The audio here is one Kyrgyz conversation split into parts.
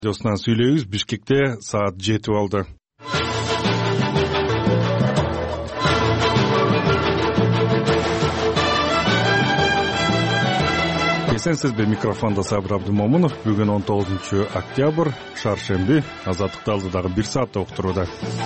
Жосунан сүйлөйбүз. Бишкекте саат 7 болду. Эсенсизби, микрофондо Сабыр Абдымомунов. Бүгүн 19 октябрь, шаршемби. Азаттыкты алдыдагы 1 саатта уктурууда.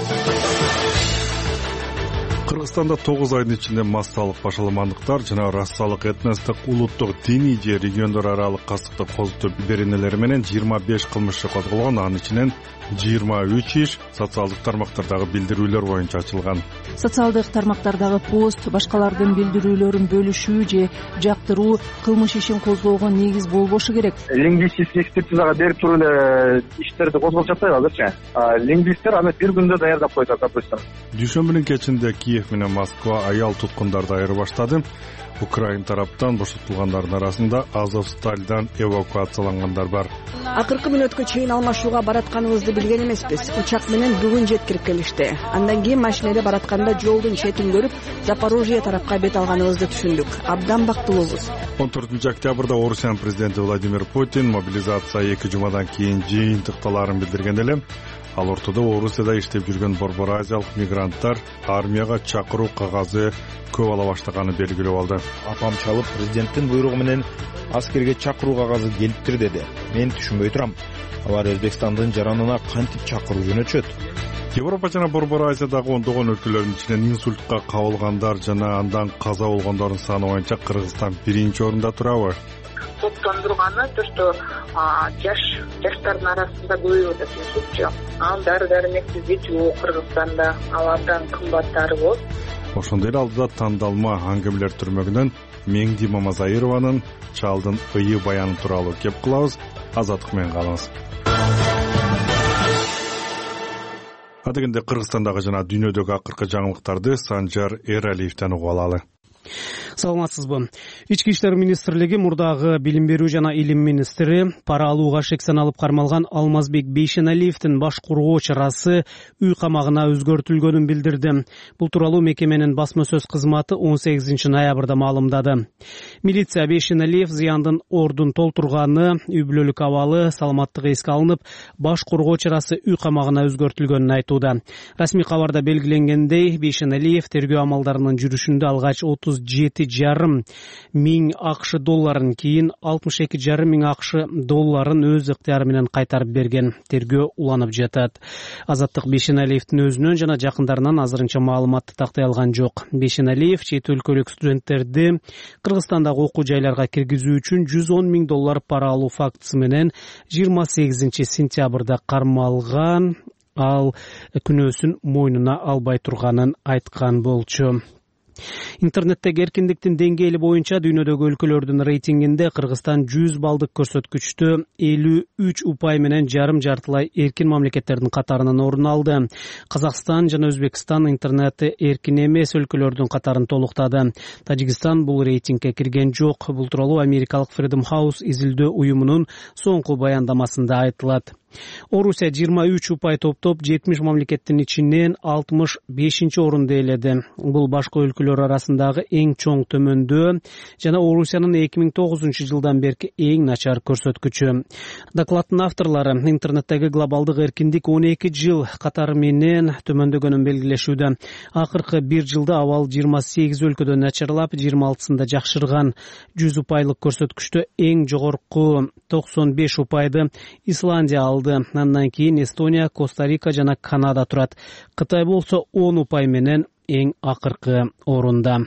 Кыргызстанда 9 айдын ичинде массалык башаламандыктар жана расалык, этностук, улуттук, диний же региондор аралык кастыктык козутуу беренелери менен 25 кылмыш козголгон. Анын ичинен 23 иш социалдык тармактардагы билдирүүлөр боюнча ачылган. Социалдык тармактардагы пост, башкалардын билдирүүлөрүн бөлүшүү же жактыруу кылмыш ишин козгоого негиз болбошу керек. Лингвистик экспертизага берип туруп эле иштерди козголуп жатпайбы азырчы? Лингвисттер аны бир күндө даярдап койду, допустим. Дүйшөмбүнүн кечинде Киев менен Москва аял туткундарды айырып баштады. Украин тараптан бошотулгандардын арасында Азовстальдан эвакуациялангандар бар. Акыркы мүнөткө чейин алмашууга баратканыбызды билген эмеспиз. Учак менен бүгүн жеткирип келишти. Андан кийин машинеде баратканда жолдун четин көрүп, Запорожье тарапка бет алганыбызды түшүндүк. Абдан бактылуубуз. 14 октябрда Орусиянын президенти Владимир Путин мобилизация 2 жумадан кийин жыйынтыкталарын билдирген эле. Ал ортодо Орусияда иштеп жүргөн Борбор Азиялык мигранттар армияга чакыруу кагазы көп ала баштаганы белгилүү болду. Апам чалып, президенттин буйругу менен аскерге чакыруу кагазы келиптир деди. Мен түшүнбөй турам. Алар Өзбекстандын жаранына кантип чакыруу жөнөтүшөт? Европа жана Борбор Азиядагы ондогон өлкөлөрдүн ичинен инсультка кабылгандар жана андан каза болгондордун саны боюнча Кыргызстан 1-орунда турабы? Топтондурганы то, что жаштардын арасында көбөйүп атат инсультчу. Ал дары-дармексиздик жок Кыргызстанда, алардан кымбаттары болот. Ошондой эле алдыда тандалма аңгемелер түрмөгүнөн Меңди Мамазайырованын чалдын ыйы баяны тууралуу кеп кылабыз. Азаттык менен калыңыз. Адегенде Кыргызстандагы жана дүйнөдөгү акыркы жаңылыктарды Санжар Эралиевден угуп алалы. Саламатсызбы? Ички иштер министрлиги мурдагы билим берүү жана илим министри пара алууга шек саналып кармалган Алмазбек Бейшеналиевдин баш кургоо чарасы үй камагына өзгөртүлгөнүн билдирди. Бул тууралуу мекеменин басма сөз кызматы 18 ноябрда маалымдады. Милиция Бейшеналиев зыяндын ордун толтурганы, үй бүлөлүк абалы, саламаттыгы эске алынып, баш кургоо чарасы үй камагына өзгөртүлгөнүн айтууда. Расмий кабарда белгиленгендей, Бейшеналиев тергөө амалдарынын жүрүшүндө алгач 37,5 миң АКШ долларын, кийин 62,5 миң АКШ долларын өз ыктыяры менен кайтарып берген. Тергөө уланып жатат. Азаттык Бейшеналиевдин өзүнөн жана жакындарынан азырынча маалыматты тактай алган жок. Бейшеналиев чет өлкөлүк студенттерди Кыргызстандагы окуу жайларга киргизүү үчүн 110 миң доллар пара алуу фактысы менен 28 сентябрда кармалган. Ал күнөөсүн мойнуна албай турганын айткан болчу. Интернеттеги эркиндиктин деңгээли боюнча дүйнөдөгү өлкөлөрдүн рейтингинде Кыргызстан 100 балдык көрсөткүчтө 53 упай менен жарым-жартылай эркин мамлекеттердин катарынан орун алды. Казакстан жана Өзбекстан интернети эркин эмес өлкөлөрдүн катарын толуктады. Тажикстан бул рейтингге кирген жок. Бул тууралуу америкалык Freedom House изилдөө уюмунун соңку баяндамасында айтылат. Орусия 23 упай топтоп 70 мамлекеттин ичинен 65 орунду ээледи. Бул башка өлкөлөр арасындагы эң чоң төмөндөө жана Орусиянын 2009 жылдан берки эң начар көрсөткүчү. Докладдын авторлору интернеттеги глобалдык эркиндик 12 жыл катары менен төмөндөгөнүн белгилешүүдө. Акыркы 1 жылда абал 28 өлкөдө начарлап, 26сында жакшырган. 100 упайлык көрсөткүчтө эң жогорку 95 упайды Исландия алды. Андан кийин Эстония, Коста-Рика жана Канада турат. Кытай болсо 10 упай менен эң акыркы орунда.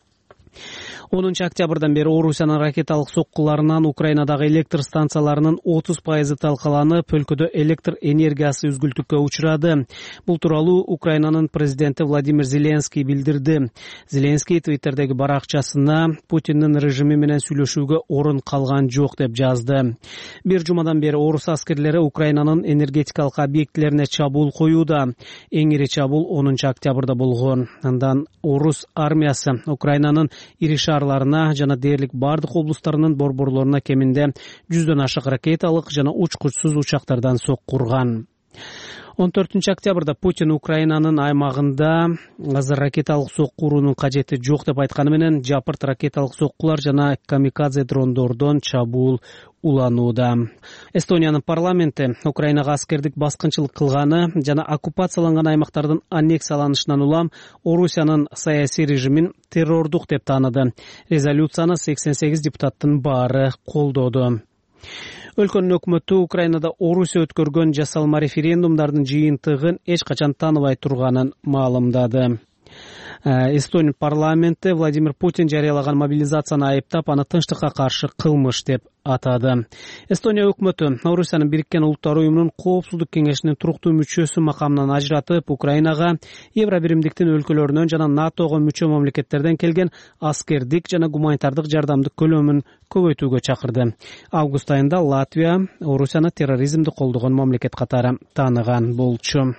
10 октябрдан бери Орусиянын ракеталык соккуларынан Украинадагы электр станцияларынын 30% талкаланып, өлкөдө электр энергиясы үзгүлтүккө учурады. Бул тууралуу Украинанын президенти Владимир Зеленский билдирди. Зеленский Твиттердеги баракчасына Путиндин режими менен сүйлөшүүгө орун калган жок деп жазды. Бир жумадан бери орус аскерлери Украинанын энергетикалык объектилерине чабуул коюуда. Эң ири чабуул 10 октябрда болгон. Андан орус армиясы Украинанын ири шаарларына жана дээрлик бардык облустарынын борборлоруна кеминде 100дөн ашык ракеталык жана учкучсуз учактардан соккурган. 14 октябрда Путин Украинанын аймагында азыр ракеталык сокку уруунун кажети жок деп айтканы менен жапырт ракеталык соккулар жана камикадзе дрондордон чабуул уланууда. Эстониянын парламенти Украинага аскердик баскынчылык кылганы жана оккупацияланган аймактардын аннексияланышынан улам Орусиянын саясий режимин террордук деп тааныды. Резолюцияны 88 депутаттын баары колдоду. Өлкөнүн өкмөтү Украинада Орусия өткөргөн жасалма референдумдардын жыйынтыгын эч качан тааныбай турганын маалымдады. Эстония парламенти Владимир Путин жарыялаган мобилизацияны айыптап, аны тынчтыкка каршы кылмыш деп атады. Эстония өкмөтү Орусиянын Бириккен Улуттар уюмунун Коопсуздук кеңешинин туруктуу мүчөсү макамынан ажыратып, Украинага Евробиримдиктин өлкөлөрүнөн жана НАТОго мүчө мамлекеттерден келген аскердик жана гуманитардык жардамдын көлөмүн көбөйтүүгө чакырды. Август айында Латвия Орусияны терроризмди колдогон мамлекет катары тааныган болчу.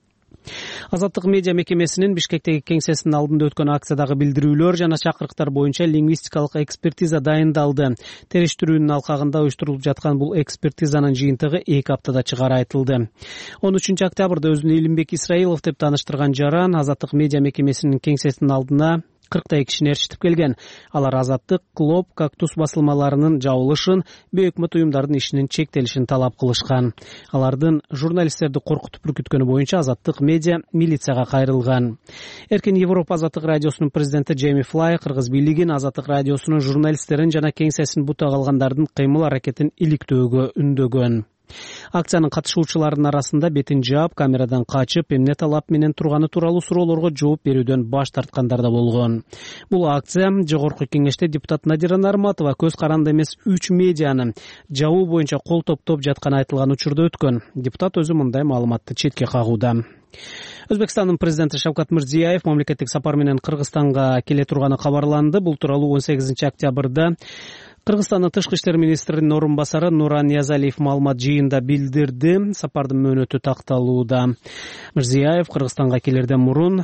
Азаттык медиа мекемесинин Бишкектеги кеңсесинин алдында өткөн акциядагы билдирүүлөр жана чакырыктар боюнча лингвистикалык экспертиза дайындалды. Териштирүүнүн алкагында уюштурулуп жаткан бул экспертизанын жыйынтыгы 2 аптада чыгары айтылды. 13 октябрда өзүн Илимбек Исраилов деп тааныштырган жаран Азаттык медиа мекемесинин кеңсесинин алдына 40 кишини ээрчитип келген. Алар Азаттык, Клоп, Кактус басылмаларынын жабылышын, бейөкмөт уюмдардын ишинин чектелишин талап кылышкан. Алардын журналисттерди коркутуп үркүткөнү боюнча Азаттык медиа милицияга кайрылган. Эркин Европа Азаттык радиосунун президенти Джейми Флай кыргыз бийлигин Азаттык радиосунун журналисттерин жана кеңсесин бутак алгандардын кыймыл аракетин иликтөөгө үндөгөн. Акциянын катышуучуларынын арасында бетин жаап, камерадан качып, эмне талап менен турганы тууралуу суроолорго жооп берүүдөн баш тарткандар да болгон. Бул акция жогорку кеңеште депутат Надира Нарматова көз каранды эмес 3 медианы жабуу боюнча кол топтоп жатканы айтылган учурда өткөн. Депутат өзү мындай маалыматты четке кагууда. Өзбекстандын президенти Шавкат Мирзиёев мамлекеттик сапар менен Кыргызстанга келе турганы кабарланды. Бул тууралуу 18 октябрда Кыргызстандын тышкы иштер министринин орун басары Нуран Ниязалиев маалымат жыйында билдирди. Сапардын мөөнөтү такталууда. Мирзиёев Кыргызстанга келерден мурун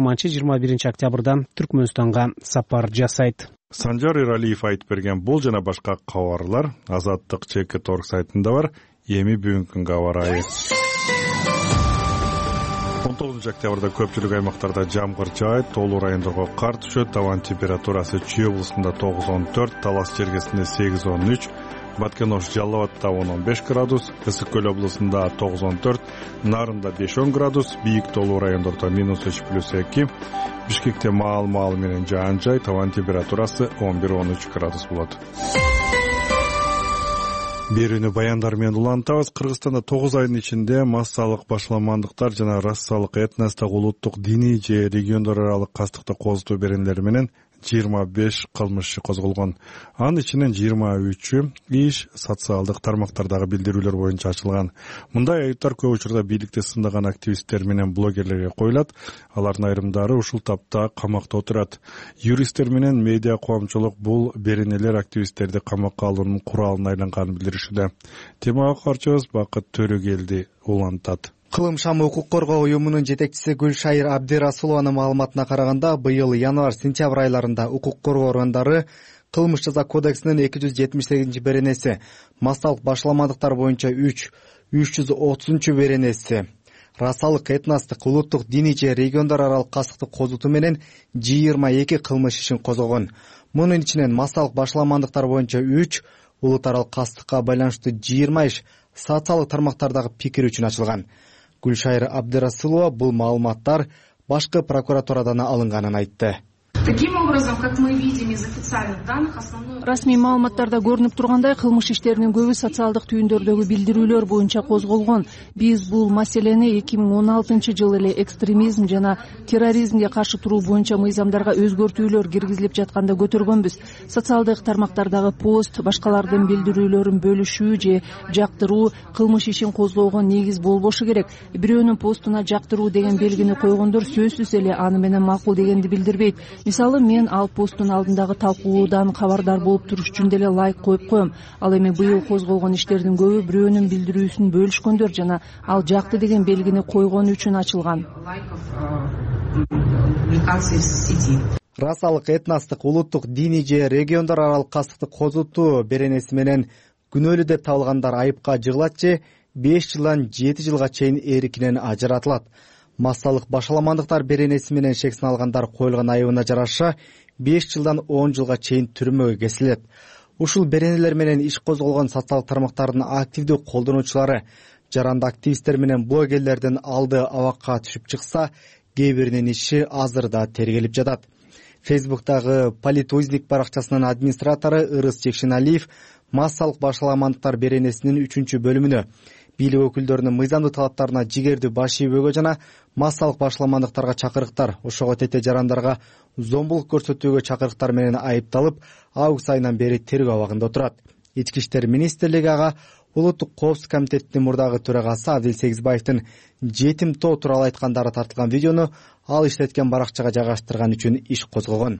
20-21 октябрда Түркмөнстанга сапар жасайт. Санжар Эралиев айтып берген бул жана башка кабарлар Азаттык ЧК.org сайтында бар. Эми бүгүнкү күнгө аба ырайы. 19 октябрда көпчүлүк аймактарда жамгыр жаайт, тоолуу райондорго кар түшөт. Абанын температурасы Чүй облусунда 9-14, Талас чергесинде 8-13, Баткен-Ош Жалал Абадта 10-15 градус, Ысык Көл облусунда 9-14, Нарында 5-10 градус, бийик тоолуу райондордо -3+2, Бишкекте маал менен жаан жай, табан температурасы 11-13 градус болот. Берүүнү баяндар менен улантабыз. Кыргызстанда 9 айдын ичинде массалык башаламандыктар жана расалык этностук улуттук диний же региондор аралык кастыкты козутуу беренелери менен 25 кылмыш козголгон. Анын ичинен 23 иш социалдык тармактардагы билдирүүлөр боюнча ачылган. Мындай айыптар көп учурда бийликти сындаган активисттер менен блогерлерге коюлат. Алардын айрымдары ушул тапта камакта отурат. Юристтер менен медиа коомчулук бул беренелер активисттерди камакка алуунун куралына айланганын билдиришүүдө. Темага карчыбыз Бакыт Төрөгелди улантат. Кылым шамы укук коргоо уюмунун жетекчиси Гүлшайыр Абдирасулованын маалыматына караганда, быйыл январь-сентябрь айларында укук коргоо органдары кылмыш жаза кодексинин 278 беренеси, массалык башаламандыктар боюнча 330 беренеси, расалык этностук улуттук диний же региондор аралык кастыкты козутуу менен 22 кылмыш ишин козгогон. Мунун ичинен массалык башаламандыктар боюнча 3, улут аралык кастыкка байланыштуу 20 иш социалдык тармактардагы пикир үчүн ачылган. Гүлшайыр Абдирасулова бул маалыматтар башкы прокуратурадан алынганын айтты. Таким образом, как мы видим из официальных данных, основной... Расмий маалыматтарда көрүнүп тургандай, кылмыш иштеринин көбү социалдык түйүндөрдөгү билдирүүлөр боюнча козголгон. Биз бул маселени 2016 жылы эле экстремизм жана терроризмге каршы туруу боюнча мыйзамдарга өзгөртүүлөр киргизилип жатканда көтөргөнбүз. Социалдык тармактардагы пост, башкалардын билдирүүлөрүн бөлүшүү же жактыруу кылмыш ишин козгоого негиз болбошу керек. Бирөөнүн постуна жактыруу деген белгини койгондор сөзсүз эле аны менен макул дегенди билдирбейт. Мисалы, мен ал посттун алдындагы талкуудан кабардар болуп туруш үчүн деле лайк коюп коем. Ал эми быйыл козголгон иштердин көбү бирөөнүн билдирүүсүн бөлүшкөндөр жана ал жакты деген белгини койгон үчүн ачылган. Расалык этностук улуттук диний же региондор аралык кастыкты козутуу беренеси менен күнөөлүү деп табылгандар айыпка жыгылат же 5 жылдан 7 жылга чейин эркинен ажыратылат. Массалык башаламандыктар беренеси менен шек сыналгандар коюлган айыбына жараша 5 жылдан 10 жылга чейин түрмөгө кесилет. Ушул беренелер менен иш козголгон социалдык тармактардын активдүү колдонуучулары жаранды активисттер менен блогерлердин алды абакка түшүп чыкса, кээ биринин иши азыр да тергелип жатат. Facebook'тагы Политузник баракчасынын администратору Ырыс Жекшеналиев массалык башаламандыктар беренесинин 3-бөлүмүнө бийлик өкүлдөрүнүн мыйзамдуу талаптарына жигерди баш ийбөөгө жана массалык башаламандыктарга чакырыктар, ошого тете жарандарга зомбулук көрсөтүүгө чакырыктар менен айыпталып, август айынан бери тергөө абагында турат. Ички иштер министрлиги ага Улуттук коопсуздук комитетинин мурдагы төрагасы Адил Сегизбаевдин жетим тоо тууралуу айткандары тартылган видеону ал иштеткен баракчага жайгаштырган үчүн иш козгогон.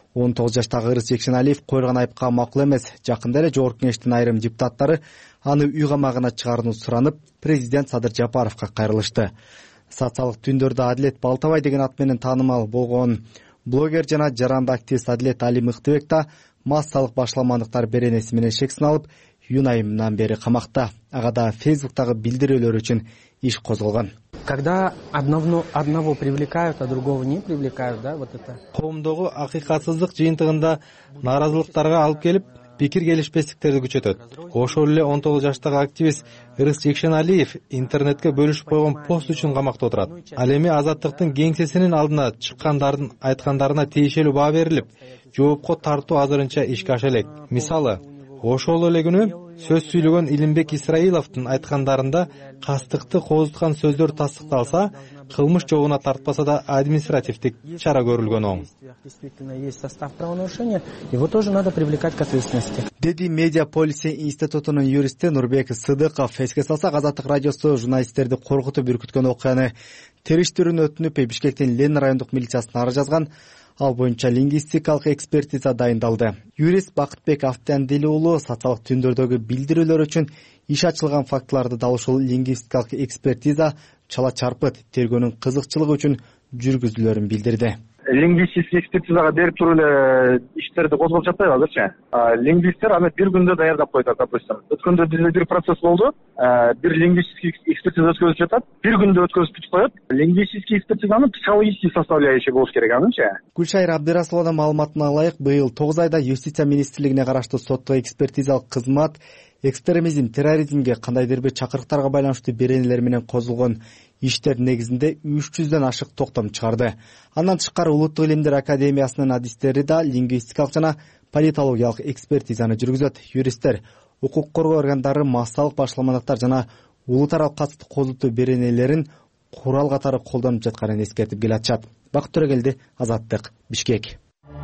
19 жаштагы Ырыс Жекшеналиев коюлган айыпка макул эмес. Жакында эле Жогорку Кеңештин айрым депутаттары аны үй камагына чыгарууну суранып, президент Садыр Жапаровго кайрылышты. Социалдык түндөрдө Адилет Балтабай деген ат менен таанымал болгон блогер жана жаранды активист Адилет Али Мыктыбек да массалык башаламандыктар беренеси менен шек сыналып, июнь айынан бери камакта. Ага да Facebook'тагы билдирүүлөр үчүн иш козголгон. Когда одного привлекают, а другого не привлекают, да, вот это. Коомдогу акыйкатсыздык жыйынтыгында нааразылыктарга алып келип, пикир келишпестиктерди күчөтөт. Ошол эле 19 жаштагы активист Ырыс Жекшеналиев интернетке бөлүшүп койгон пост үчүн камакта отурат. Ал эми Азаттыктын кеңсесинин алдына чыккандардын айткандарына тиешелүү баа берилип, жоопко тартуу азырынча ишке аша элек. Мисалы, ошол эле күнү сөз сүйлөгөн Илимбек Исраиловдун айткандарында кастыкты кооздуткан сөздөр тастыкталса, кылмыш жобуна тартпаса да административдик чара көрүлгөн оң. Действительно есть состав правонарушения, его тоже надо привлекать к ответственности. Деди Медиа Полиси институтунун юристи Нурбек Сыдыков. Эске салсак, Азаттык радиосу журналисттерди коркутуп үркүткөн окуяны териштирүүнү өтүнүп, Бишкектин Лен райондук милициясына арыз жазган. Ал боюнча лингвистикалык экспертиза дайындалды. Юрист Бакытбек Автандели уулу социалдык түндөрдөгү билдирүүлөр үчүн иш ачылган фактыларды да ушул лингвистикалык экспертиза чала чарпыт тергөөнүн кызыкчылыгы үчүн жүргүзүлөрүн билдирди. Лингвистик экспертизага берип туруп эле иштерди козголуп жатпайбы азырчы? Лингвисттер аны бир күндө даярдап коет, допустим. Өткөндө бизде бир процесс болду. Бир лингвистик экспертиза өткөзүп жатат. Бир күндө өткөзүп бүтүп коет. Лингвистик экспертизанын психологический составляющий болуш керек анычы. Гүлшайыр Абдирасулованын маалыматына ылайык, быйыл 9 айда Юстиция министрлигине караштуу соттук экспертизалык кызмат экстремизм, терроризмге кандайдыр бир чакырыктарга байланыштуу беренелер менен козулгон иштер негизинде 300дөн ашык токтом чыгарды. Андан тышкары Улуттук илимдер академиясынын адистери да лингвистикалык жана политологиялык экспертизаны жүргүзөт. Юристтер укук коргоо органдары массалык башаламандыктар жана улут аралык катысты козултуу беренелерин курал катары колдонуп жатканын эскертип келатышат. Бакыт Төрөгелди, Азаттык, Бишкек.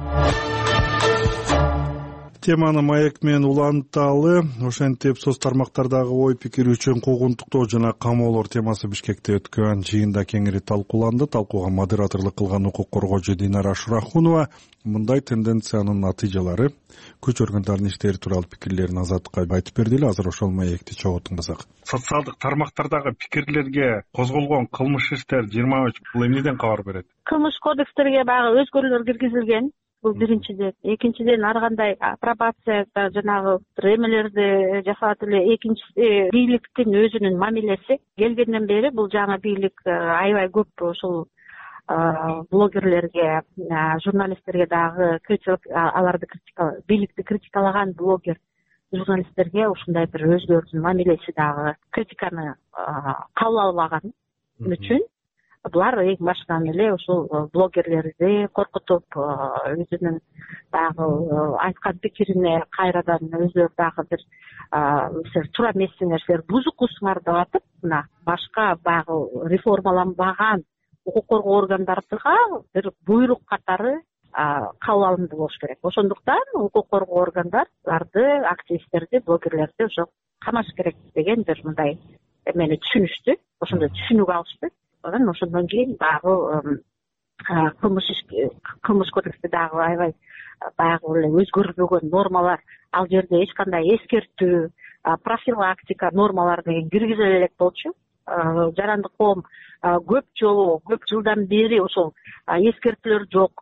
Теманы маек менен уланталы. Ошентип соц тармактардагы ой пикир үчүн куугунтуктоо жана камоолор темасы Бишкекте өткөн жыйында кеңири талкууланды. Талкууга модераторлук кылган укук коргоочу Динара Шурахунова мындай тенденциянын натыйжалары, күч органдарынын иштери тууралуу пикирлерин Азаттыкка айтып берди эле. Азыр ошол маекти чогуу тыңдасак. Социалдык тармактардагы пикирлерге козголгон кылмыш иштер 23 бул эмнеден кабар берет? Кылмыш кодекстерге баягы өзгөрүүлөр киргизилген. Бул биринчиден. Экинчиден ар кандай апробацияда жанагы эмелерди жасалат эле. Экинчиси бийликтин өзүнүн мамилеси. Келгенден бери бул жаңы бийлик аябай көп ушул блогерлерге, журналисттерге дагы аларды бийликти критикалаган блогер журналисттерге ушундай бир өзгөрүүнүн мамилеси дагы критиканы кабыл албаган үчүн булар эң башынан эле ушул блогерлерди коркутуп, өзүнүн дагы айткан пикирине кайрадан өздөрү дагы бир силер туура эмессиңер, силер бузукусуңар деп атып, мына башка баягы реформаланбаган укук коргоо органдарга бир буйрук катары кабыл алынды болуш керек. Ошондуктан укук коргоо органдарды, активисттерди, блогерлерди ошо камаш керек деген бир мындай эмени түшүнүштү. Ошондой түшүнүк алышты. Ошондон кийин баягы кылмыш кодексте дагы аябай баягы эле өзгөрүлбөгөн нормалар, ал жерде эч кандай эскертүү, профилактика нормалар деген киргизиле элек болчу. Жарандык коом көп жылдан бери ошол эскертүүлөр жок.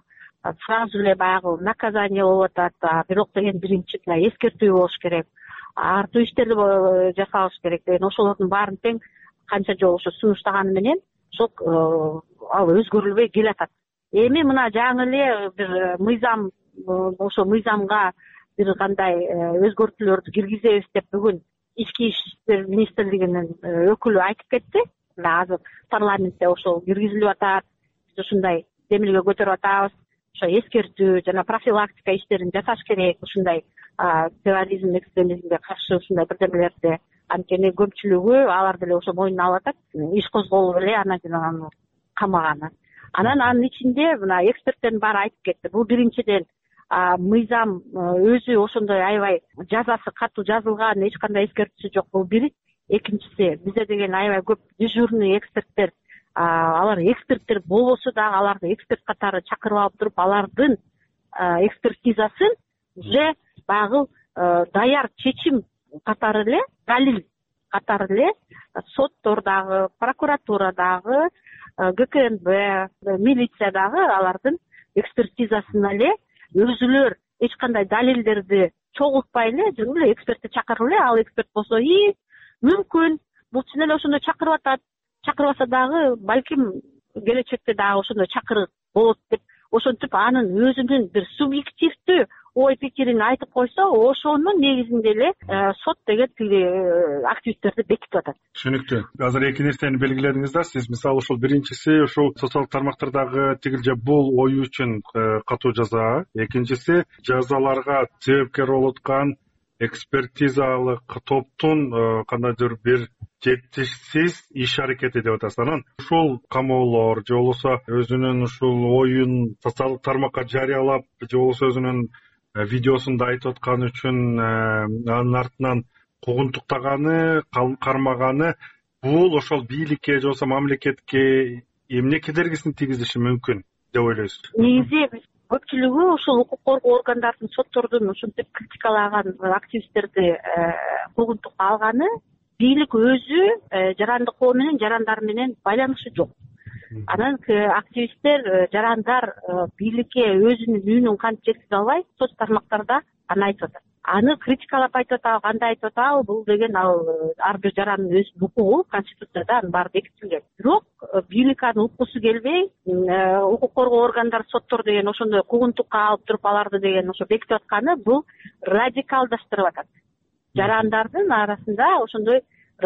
Сразу эле баягы наказание болуп атат. Бирок деген биринчи эскертүү болуш керек. артуу иштерди жасалыш керек деген ошолордун баарын тең канча жолу ошо сунуштаганы менен ошол ал өзгөрүлбөй келатат. Эми мына жаңы эле бир мыйзам, ошо мыйзамга бир кандай өзгөртүүлөрдү киргизебиз деп бүгүн Ички иштер министрлигинин өкүлү айтып кетти. Азыр парламентте ошол киргизилип атат. Биз ушундай демилге көтөрүп атабыз. Ошо эскертүү жана профилактика иштерин жасаш керек. Ушундай терроризм, экстремизмге каршы ушундай бирдемелерди. Анткени көпчүлүгү алар деле ошо мойнуна алып атат. Иш козголуп эле анан кийин аны камаганы. Анан анын ичинде мына эксперттердин баары айтып кетти. Бул биринчиден мыйзам өзү ошондой аябай жазасы катуу жазылган, эч кандай эскертүүсү жок. Бул бир. Экинчиси, бизде деген аябай көп дежурный эксперттер, алар эксперттер болбосо дагы аларды эксперт катары чакырып алып туруп, алардын экспертизасын уже багы даяр чечим катары эле, далил катары эле соттордагы, прокуратурадагы, ГКНБ, милициядагы алардын экспертизасына эле өзүлөр эч кандай далилдерди чогултпай эле жөн эле экспертти чакырып эле, ал эксперт болсо мүмкүн бул чын эле ошондой чакырып атат, чакырбаса дагы балким келечекте дагы ошондой чакырык болот деп ошентип анын өзүнүн бир субъективдүү ой пикирин айтып койсо, ошонун негизинде эле сот деген тиги активисттерди бекитип атат. Түшүнүктүү. Азыр эки нерсени белгиледиңиз да. Сиз мисалы ушул биринчиси ушул социалдык тармактардагы тигил же бул ою үчүн катуу жаза, экинчиси жазаларга себепкер болуп аткан экспертизалык топтун кандайдыр бир жетишсиз иш аракети деп атасыз. Анан ушул камоолор же болбосо өзүнүн ушул оюн социалдык тармакка жарыялап же болбосо өзүнүн видеосунда айтып аткан үчүн анын артынан куугунтуктаганы, кармаганы бул ошол бийликке же болбосо мамлекетке эмне кедергисин тийгизиши мүмкүн деп ойлойсуз? Негизи көпчүлүгү ушул укук коргоо органдардын, соттордун ушинтип критикалаган активисттерди куугунтукка алганы бийлик өзү жаранды коо менен, жарандар менен байланышы жок. Анан активисттер, жарандар бийликке өзүнүн үнүн кантип жеткизе албай, соц тармактарда аны айтып атат. Аны критикалап айтып атабы, кандай айтып атабы, бул деген ал ар бир жарандын өз укугу, конституцияда анын баары бекитилген. Бирок бийлик аны уккусу келбей, укук коргоо органдары, соттор деген ошондой куугунтукка алып туруп аларды деген ошо бекитип атканы бул радикалдаштырып атат. Жарандардын арасында ошондой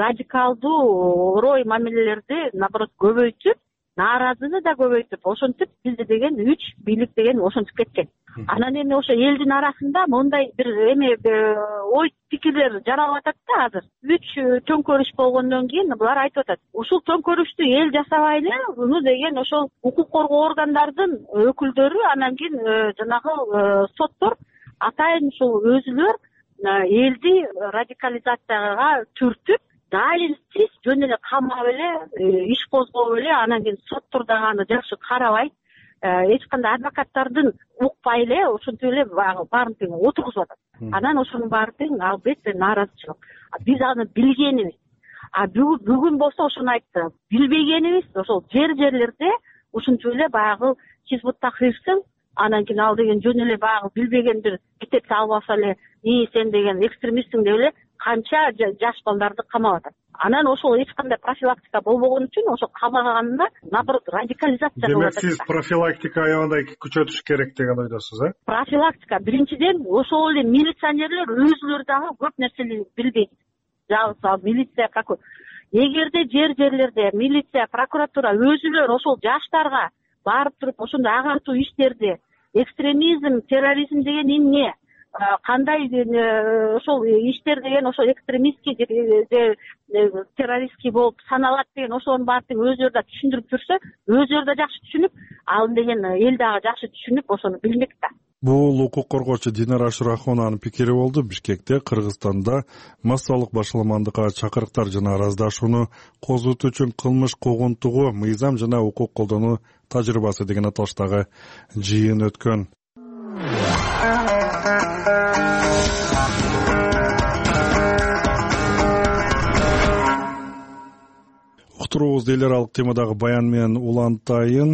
радикалдуу орой мамилелерди наоборот көбөйтүп, нааразыны да көбөйтүп, ошентип бизде деген үч бийлик деген ошентип кеткен. Анан эми ошо элдин арасында мондай бир эме ой пикирлер жаралып атат да азыр. Үч төңкөрүш болгондон кийин булар айтып атат. Ушул төңкөрүштү эл жасабай эле, муну деген ошол укук коргоо органдардын өкүлдөрү, анан кийин жанагы соттор атайын ушул өзүлөр элди радикализацияга түртүп, далилсиз жөн эле камап эле, иш козгоп эле, анан кийин соттор дагы аны жакшы карабай, эч кандай адвокаттардын укпай эле, ошентип эле баарын тең отургузуп атат. Анан ошонун баары тең албетте нааразычылык. Биз аны билгенибиз. Бүгүн болсо ошону айтты. Билбегенибиз ошол жерлерде ушинтип эле баягы Хизбут Тахрирсың, анан кийин ал деген жөн эле баягы билбеген бир китепти алып алса эле, сен деген экстремистсиң деп эле канча жаш балдарды камап атат. Анан ошол эч кандай профилактика болбогон үчүн ошо камаганында наоборот радикализация болуп атат. Демек сиз профилактика аябай күчөтүш керек деген ойдосуз, Профилактика биринчиден ошол эле милиционерлер өзүлөрү дагы көп нерсени билбейт. Жалпы милиция, эгерде жерлерде милиция, прокуратура өзүлөр ошол жаштарга барып туруп ошондой агартуу иштерди, экстремизм, терроризм деген эмне, кандай ошол иштер деген ошол экстремистский же террористский болуп саналат деген ошонун баарын өзүлөрү да түшүндүрүп жүрсө, өзүлөрү да жакшы түшүнүп, ал деген эл дагы жакшы түшүнүп ошону билмек да. Бул укук коргоочу Динара Шурахованын пикири болду. Бишкекте, Кыргызстанда массалык башаламандыкка чакырыктар жана араздашууну козготуу үчүн кылмыш куугунтугу, мыйзам жана укук колдонуу тажрыйбасы деген аталыштагы жыйын өткөн. Уктуруубузду эл аралык темадагы баян менен улантайын.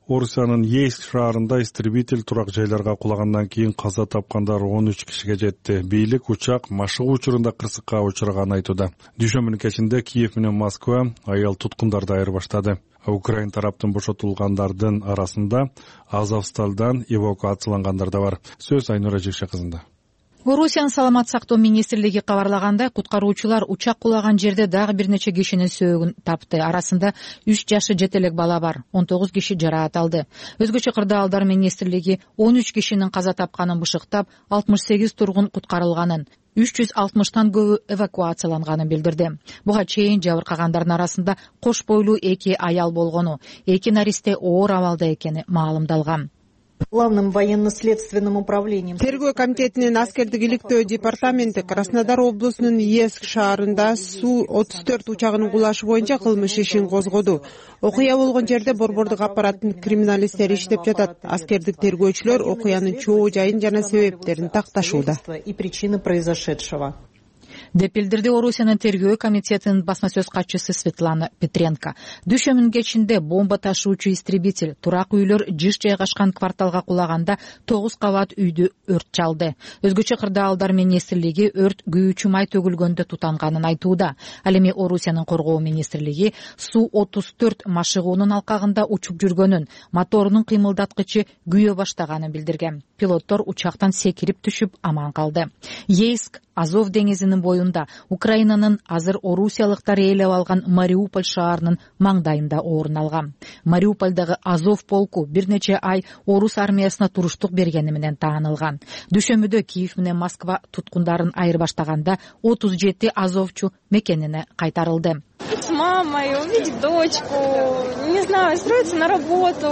Орусиянын Ейск шаарында истребитель турак жайларга кулагандан кийин каза тапкандар 13 кишиге жетти. Бийлик учак машыгуу учурунда кырсыкка учураган айтууда. Дүйшөмбүнүн кечинде Киев менен Москва аял туткундарды айырбаштады. Украин тараптын бошотулгандардын арасында Азовсталдан эвакуациялангандар да бар. Сөз Айнура Жекше кызында. Орусиянын саламат сактоо министрлиги кабарлагандай, куткаруучулар учак кулаган жерде дагы бир нече кишинин сөөгүн тапты. Арасында 3 жашы жете элек бала бар. 19 киши жараат алды. Өзгөчө кырдаалдар министрлиги 13 кишинин каза тапканын бышыктап, 68 тургун куткарылганын, 360тан көбү эвакуацияланганын билдирди. Буга чейин жабыркагандардын арасында кош бойлуу 2 аял болгону, 2 наристе оор абалда экени маалымдалган. Главным военно-следственным управлением. Тергөө комитетинин аскердик иликтөө департаменти Краснодар облусунун Ейск шаарында Су-34 учагынын кулашы боюнча кылмыш ишин козгоду. Окуя болгон жерде борбордук аппараттын криминалисттери иштеп жатат. Аскердик тергөөчүлөр окуянын чоо жайын жана себептерин такташууда. И причины произошедшего. деп билдирди Орусиянын тергөө комитетинин басма сөз катчысы Светлана Петренко. Дүйшөмбүнүн кечинде бомба ташуучу истребитель турак үйлөр жыш жайгашкан кварталга кулаганда 9 кабат үйдү өрт чалды. Өзгөчө кырдаалдар министрлиги өрт күйүүчү май төгүлгөндө тутанганын айтууда. Ал эми Орусиянын коргоо министрлиги Су-34 машыгуунун алкагында учуп жүргөнүн, моторунун кыймылдаткычы күйө баштаганын билдирген. Пилоттор учактан секирип түшүп аман калды. Ейск Азов деңизинин боюнда Украинанын азыр орусиялыктар ээлеп алган Мариуполь шаарынын маңдайында орун алган. Мариупольдагы Азов полку бир нече ай орус армиясына туруштук бергени менен таанылган. Дүйшөмбүдө Киев менен Москва туткундарын айырбаштаганда 37 азовчу мекенине кайтарылды. С мамой, увидеть дочку, не знаю, устроиться на работу.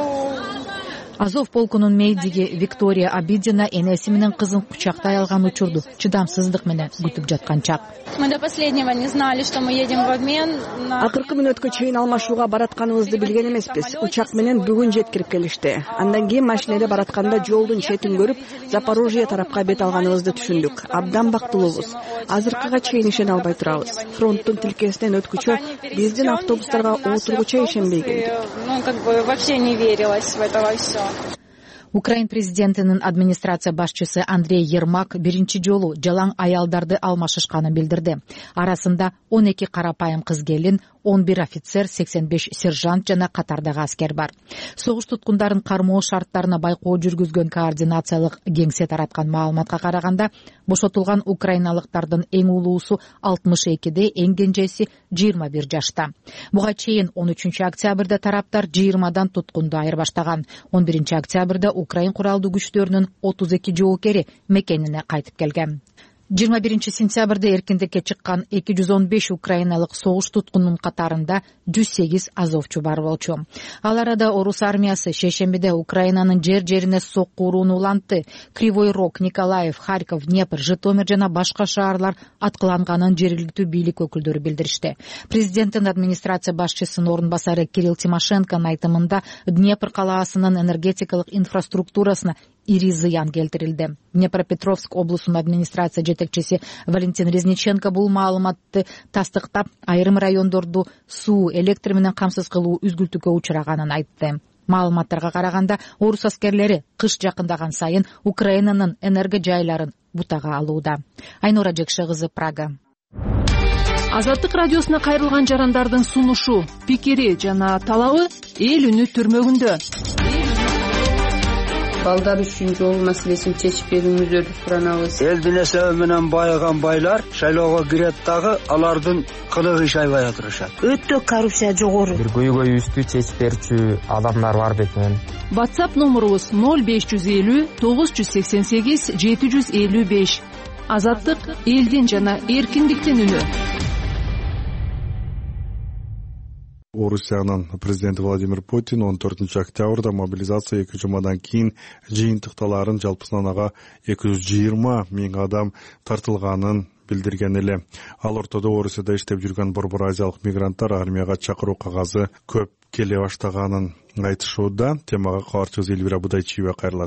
Азов полкунун мейдиги Виктория Абидина энеси менен кызын кучактай алган учурду чыдамсыздык менен күтүп жаткан чак. Мы до последнего не знали, что мы едем в обмен. Акыркы мүнөткө чейин алмашууга баратканыбызды билген эмеспиз. Учак менен бүгүн жеткирип келишти. Андан кийин машинеде баратканда жолдун четин көрүп, Запорожье тарапка бет алганыбызды түшүндүк. Абдан бактылуубуз. Азыркыга чейин ишене албай турабыз. Фронттун тилкесинен өткүчө биздин автобустарга отургуча ишенбей келди. Ну, как бы вообще не верилось в это во всё. Украин президентинин администрация башчысы Андрей Ермак биринчи жолу жалаң аялдарды алмашышканын билдирди. Арасында 12 карапайым кыз келин, 11 офицер, 85 сержант жана катардагы аскер бар. Согуш туткундарын кармоо шарттарына байкоо жүргүзгөн координациялык кеңсе тараткан маалыматка караганда, бошотулган украиналыктардын эң улуусу 62де, эң кенжеси 21 жашта. Буга чейин 13 октябрда тараптар 20дан туткунду айырбаштаган. 11 октябрда Украин куралдуу күчтөрүнүн 32 жоокери мекенине кайтып келген. 21 сентябрда эркиндикке чыккан 215 украиналык согуш туткунунун катарында 108 азовчу бар болчу. Ал арада орус армиясы шейшембиде Украинанын жер-жерине сокку урууну улантты. Кривой Рог, Николаев, Харьков, Днепр, Житомир жана башка шаарлар аткыланганын жергиликтүү бийлик өкүлдөрү билдиришти. Президенттин администрация башчысынын орун басары Кирилл Тимошенконун айтымында Днепр калаасынын энергетикалык инфраструктурасына ири зыян келтирилди. Днепропетровск облусунун администрация жетекчиси Валентин Резниченко бул маалыматты тастыктап, айрым райондорду суу, электр менен камсыз кылуу үзгүлтүккө учураганын айтты. Маалыматтарга караганда, орус аскерлери кыш жакындаган сайын Украинанын энерго жайларын бутага алууда. Айнура Жекше кызы, Прага. Азаттык радиосуна кайрылган жарандардын сунушу, пикири жана талабы эл үнү түрмөгүндө. Балдар үчүн жол маселесин чечип берүүңүздөрдү суранабыз. Элдин эсеби менен байыган байлар шайлоого кирет дагы алардын кылыгы иш аябай отурушат. Өтө коррупция жогору. Бир көйгөйүбүздү чечип берүүчү адамдар бар бекен. WhatsApp номурубуз 0550 988 755. Азаттык элдин жана эркиндиктин үнү. Орусиянын президенти Владимир Путин 14 октябрда мобилизация 2 жумадан кийин жыйынтыкталарын жалпысынан ага 220 миң адам тартылганын билдирген эле. Ал ортодо Орусияда иштеп жүргөн борбор азиялык мигранттар армияга чакыруу кагазы көп келе баштаганын айтышууда. Темага кабарчыбыз Элвира Будайчиева кайрылат.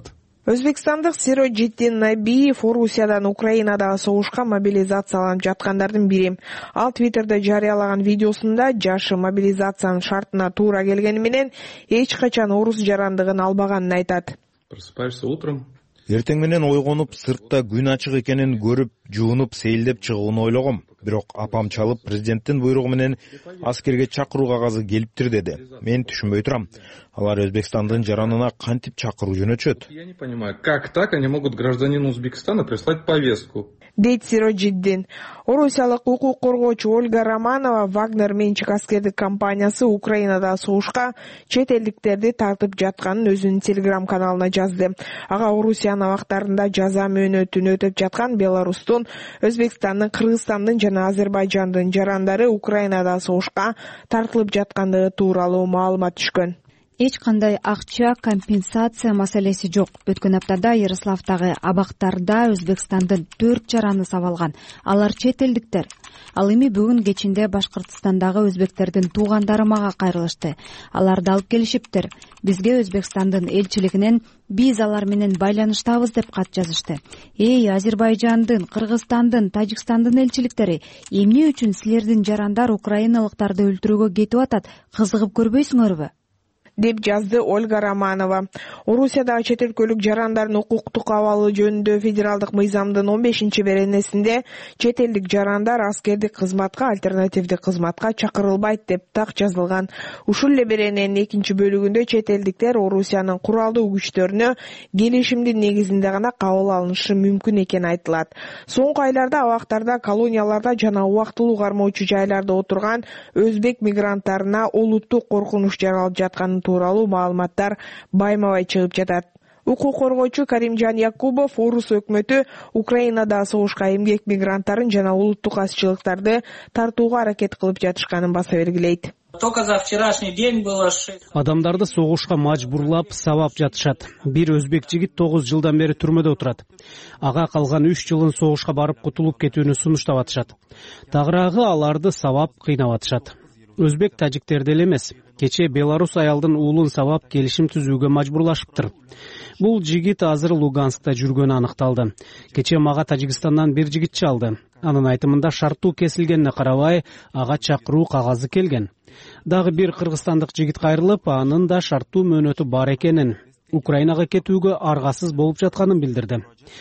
Өзбекстандык Сироджиддин Набиев Орусиядан Украинадагы согушка мобилизацияланып жаткандардын бири. Ал Твиттерде жарыялаган видеосунда жашы мобилизациянын шартына туура келгени менен эч качан орус жарандыгын албаганын айтат. Просыпаешься утром. Эртең менен ойгонуп, сыртта күн ачык экенин көрүп, жуунуп, сейилдеп чыгууну ойлогом. Бирок апам чалып, президенттин буйругу менен аскерге чакыруу кагазы келиптир деди. Мен түшүнбөй турам. Алар Өзбекстандын жаранына кантип чакыруу жөнөтүшөт? Я не понимаю, как так они могут гражданину Узбекистана прислать повестку? Дейт Сироджиддин. Орусиялык укук коргоочу Ольга Романова Вагнер менчик аскердик компаниясы Украинадагы согушка чет элдиктерди тартып жатканын өзүнүн телеграм-каналына жазды. Ага Орусиянын абактарында жаза мөөнөтүн өтөп жаткан Беларустун, Өзбекстандын, Кыргызстандын жана Азербайжандын жарандары Украинадагы согушка тартылып жаткандыгы тууралуу маалымат түшкөн. Эч кандай акча компенсация маселеси жок. Өткөн аптада Ярославдагы абактарда Өзбекстандын 4 жараны сабалган. Алар чет элдиктер. Ал эми бүгүн кечинде Башкыртстандагы өзбектердин туугандары мага кайрылышты. Аларды алып келишиптир. Бизге Өзбекстандын элчилигинен биз алар менен байланыштабыз деп кат жазышты. Азербайжандын, Кыргызстандын, Тажикстандын элчиликтери, эмне үчүн силердин жарандар украиналыктарды өлтүрүүгө кетип атат? Кызыгып көрбөйсүңөрбү? Деп жазды Ольга Романова. Орусиядагы чет өлкөлүк жарандардын укуктук абалы жөнүндө федералдык мыйзамдын 15-беренесинде чет элдик жарандар аскердик кызматка, альтернативдик кызматка чакырылбайт деп так жазылган. Ушул эле берененин 2-бөлүгүндө чет элдиктер Орусиянын куралдуу күчтөрүнө келишимдин негизинде гана кабыл алынышы мүмкүн экени айтылат. Соңку айларда абактарда, колонияларда жана убактылуу кармоочу жайларда отурган өзбек мигранттарына олуттук коркунуч жаралып жатканын тууралуу маалыматтар байма-бай чыгып жатат. Укук коргоочу Каримжан Якубов орус өкмөтү Украинада согушка эмгек мигранттарын жана улуттук азчылыктарды тартууга аракет кылып жатышканын баса бергилейт. Только за вчерашний день было 6. Адамдарды согушка мажбурлап, сабап жатышат. Бир өзбек жигит 9 жылдан бери түрмөдө отурат. Ага калган 3 жылын согушка барып кутулуп кетүүнү сунуштап атышат. Тагыраагы аларды сабап кыйнап атышат. Өзбек тажиктерди эле эмес, кече Беларус аялдын уулун сабап келишим түзүүгө мажбурлашыптыр. Бул жигит азыр Луганскта жүргөнү аныкталды. Кече мага Тажикстандан бир жигит чалды. Анын айтымында шарттуу кесилгенине карабай, ага чакыруу кагазы келген. Дагы бир кыргызстандык жигит кайрылып, анын да шарттуу мөөнөтү бар экенин, Украинага кетүүгө аргасыз болуп жатканын билдирди.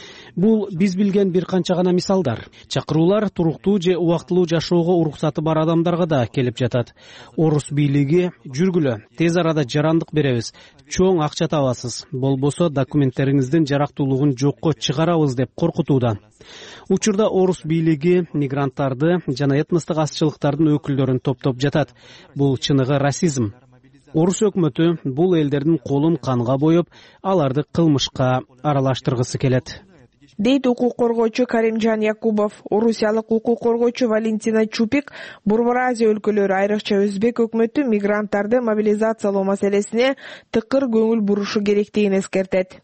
Бул биз билген бир канча гана мисалдар. Чакыруулар туруктуу же убактылуу жашоого уруксаты бар адамдарга да келип жатат. Орус бийлиги жүргүлө, тез арада жарандык беребиз, чоң акча табасыз, болбосо документтериңиздин жарактуулугун жокко чыгарабыз деп коркутууда. Учурда орус бийлиги мигранттарды жана этностук азчылыктардын өкүлдөрүн топтоп жатат. Бул чыныгы расизм. Орус өкмөтү бул элдердин колун канга боеп, аларды кылмышка аралаштыргысы келет. Дейт укук коргоочу Каримжан Якубов. Орусиялык укук коргоочу Валентина Чупик Борбор Азия өлкөлөрү, айрыкча өзбек өкмөтү мигранттарды мобилизациялоо маселесине тыкыр көңүл бурушу керектигин эскертет.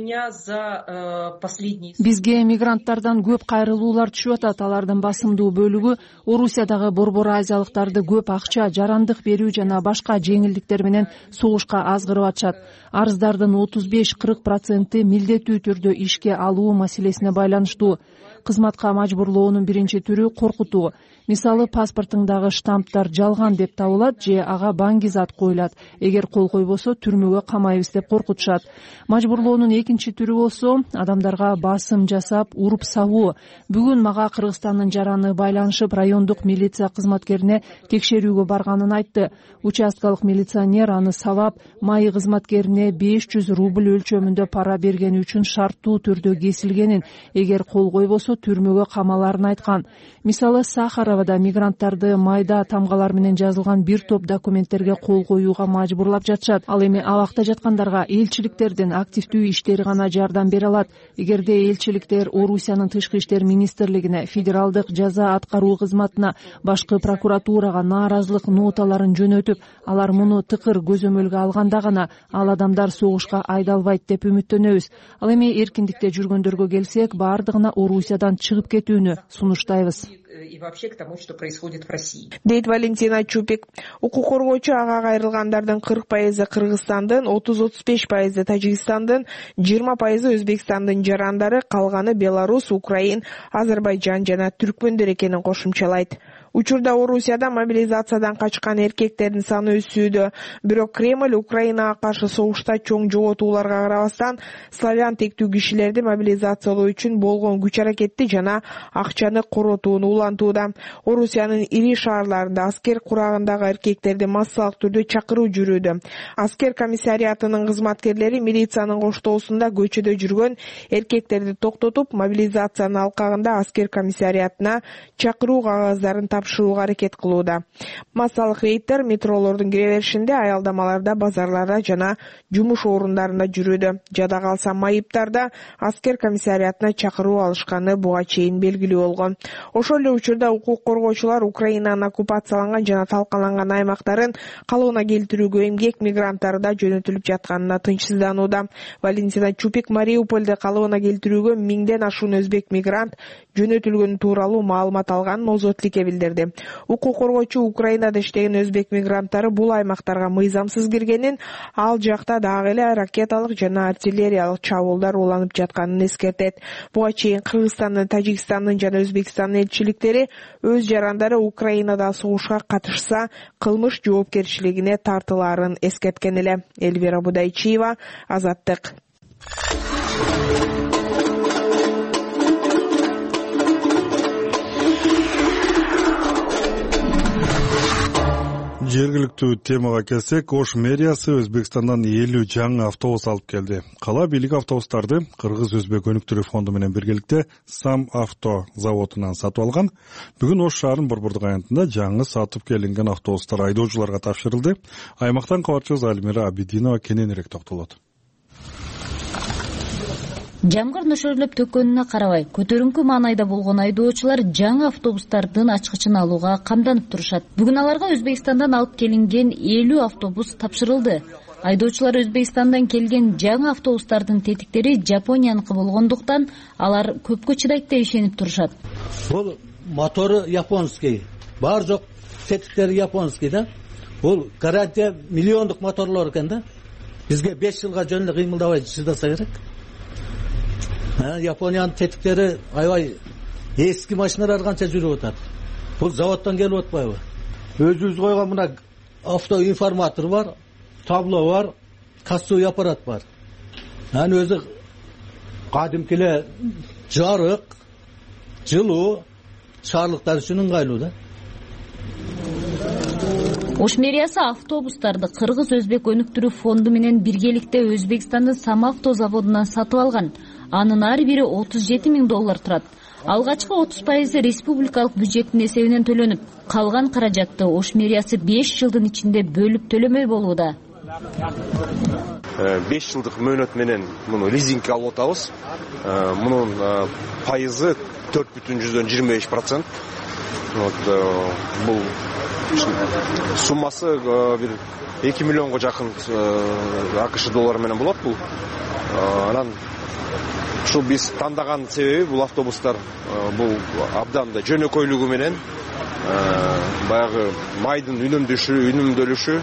Бизге мигранттардан көп кайрылуулар түшүп атат. Алардын басымдуу бөлүгү Орусиядагы Борбор Азиялыктарды көп акча, жарандык берүү жана башка жеңилдиктер менен согушка азгырып атышат. Арыздардын 35-40% милдеттүү түрдө ишке алуу маселесине байланыштуу. Кызматка мажбурлоонун биринчи түрү коркутуу. Мисалы, паспортуңдагы штамптар жалган деп табылат же ага баңгизат коюлат. Эгер кол койбосо түрмөгө камайбыз деп коркутушат. Мажбурлоонун экинчи түрү болсо адамдарга басым жасап, уруп сабуу. Бүгүн мага Кыргызстандын жараны байланышып, райондук милиция кызматкерине текшерүүгө барганын айтты. Участкалык милиционер аны сабап, майы кызматкерине 500 рубль өлчөмүндө пара бергени үчүн шарттуу түрдө кесилгенин, эгер кол койбосо түрмөгө камаларын айткан. Мисалы, Сахаровада мигранттарды майда тамгалар менен жазылган бир топ документтерге кол коюуга мажбурлап жатышат. Ал эми абакта жаткандарга элчиликтердин активдүү иштери гана жардам бере алат. Эгерде элчиликтер Орусиянын тышкы иштер министрлигине, федералдык жаза аткаруу кызматына, башкы прокуратурага нааразылык ноталарын жөнөтүп, алар муну тыкыр көзөмөлгө алганда гана ал адамдар согушка айдалбайт деп үмүттөнөбүз. Ал эми эркиндикте жүргөндөргө келсек, бардыгына Орусияда шаардан чыгып кетүүнү сунуштайбыз. И вообще к тому, что происходит в России. Дейт Валентина Чупик. Укук коргоочу ага кайрылгандардын 40% Кыргызстандын, 30-35% Тажикстандын, 20% Өзбекстандын жарандары, калганы Беларусь, Украин, Азербайжан жана түркмөндөр экенин кошумчалайт. Учурда Орусияда мобилизациядан качкан эркектердин саны өсүүдө. Бирок Кремль Украинага каршы согушта чоң жоготууларга карабастан славян тектүү кишилерди мобилизациялоо үчүн болгон күч аракетти жана акчаны коротууну улантууда. Орусиянын ири шаарларында аскер курагындагы эркектерди массалык түрдө чакыруу жүрүүдө. Аскер комиссариатынын кызматкерлери милициянын коштоосунда көчөдө жүргөн эркектерди токтотуп, мобилизациянын алкагында аскер комиссариатына чакыруу кагаздарын тапшырууга аракет кылууда. Массалык рейдтер метролордун кире беришинде, аялдамаларда, базарларда жана жумуш орундарында жүрүүдө. Жада калса майыптарда аскер комиссариатына чакыруу алышканы буга чейин белгилүү болгон. Ошол эле учурда укук коргоочулар Украинанын оккупацияланган жана талкаланган аймактарын калыбына келтирүүгө эмгек мигранттары да жөнөтүлүп жатканына тынчсызданууда. Валентина Чупик Мариупольде калыбына келтирүүгө 1000ден ашуун өзбек мигрант жөнөтүлгөнү тууралуу маалымат алган Озотликке билдирди. Укук коргоочу Украинада иштеген өзбек мигранттары бул аймактарга мыйзамсыз киргенин, ал жакта дагы эле ракеталык жана артиллериялык чабуулдар уланып жатканын эскертет. Буга чейин Кыргызстандын, Тажикстандын жана Өзбекстандын элчиликтери өз жарандары Украинада согушка катышса, кылмыш жоопкерчилигине тартылаарын эскерткен эле. Эльвира Будайчиева, Азаттык. Жергиликтүү темага келсек, Ош мэриясы Өзбекстандан 50 жаңы автобус алып келди. Кала бийлиги автобустарды Кыргыз-Өзбек өнүктүрүү фонду менен биргеликте Сам авто заводунан сатып алган. Бүгүн Ош шаарынын Борбордук аянтында жаңы сатып келинген автобустар айдоочуларга тапшырылды. Аймактан кабарчыбыз Альмира Абидинова кененирээк токтолот. Жамгыр нөшөрлөп төккөнүнө карабай, көтөрүңкү маанайда болгон айдоочулар жаңы автобустардын ачкычын алууга камданып турушат. Бүгүн аларга Өзбекстандан алып келинген 50 автобус тапшырылды. Айдоочулар Өзбекстандан келген жаңы автобустардын тетиктери Жапонияныкы болгондуктан алар көпкө чыдайт деп ишенип турушат. Бул мотору японский, бар жок тетиктери японский да. Бул гарантия миллиондук моторлор экен да. Бизге 5 жылга жөн эле кыймылдабай чыдаса керек. Япониянын тетиктери аябай эски машиналар канча жүрүп атат. Бул заводдон келип атпайбы? Өзүбүз койгон мына автоинформатор бар, табло бар, кассовый аппарат бар. Анын өзү кадимки эле жарык, жылуу шаарлыктар үчүн ыңгайлуу да. Ош мэриясы автобустарды Кыргыз-Өзбек өнүктүрүү фонду менен биргеликте Өзбекстандын Сам авто заводунан сатып алган. Анын ар бири $37,000 турат. Алгачкы 30% республикалык бюджеттин эсебинен төлөнүп, калган каражатты Ош мэриясы 5 жылдын ичинде бөлүп төлөмөй болууда. 5 жылдык мөөнөт менен муну лизингге алып атабыз. Мунун пайызы 4,25%. Бул суммасы бир 2 миллионго жакын АКШ доллары менен болот бул. Анан ушул биз тандаган себеби бул автобустар бул абдан да жөнөкөйлүгү менен баягы майдын үнөмдөлүшү.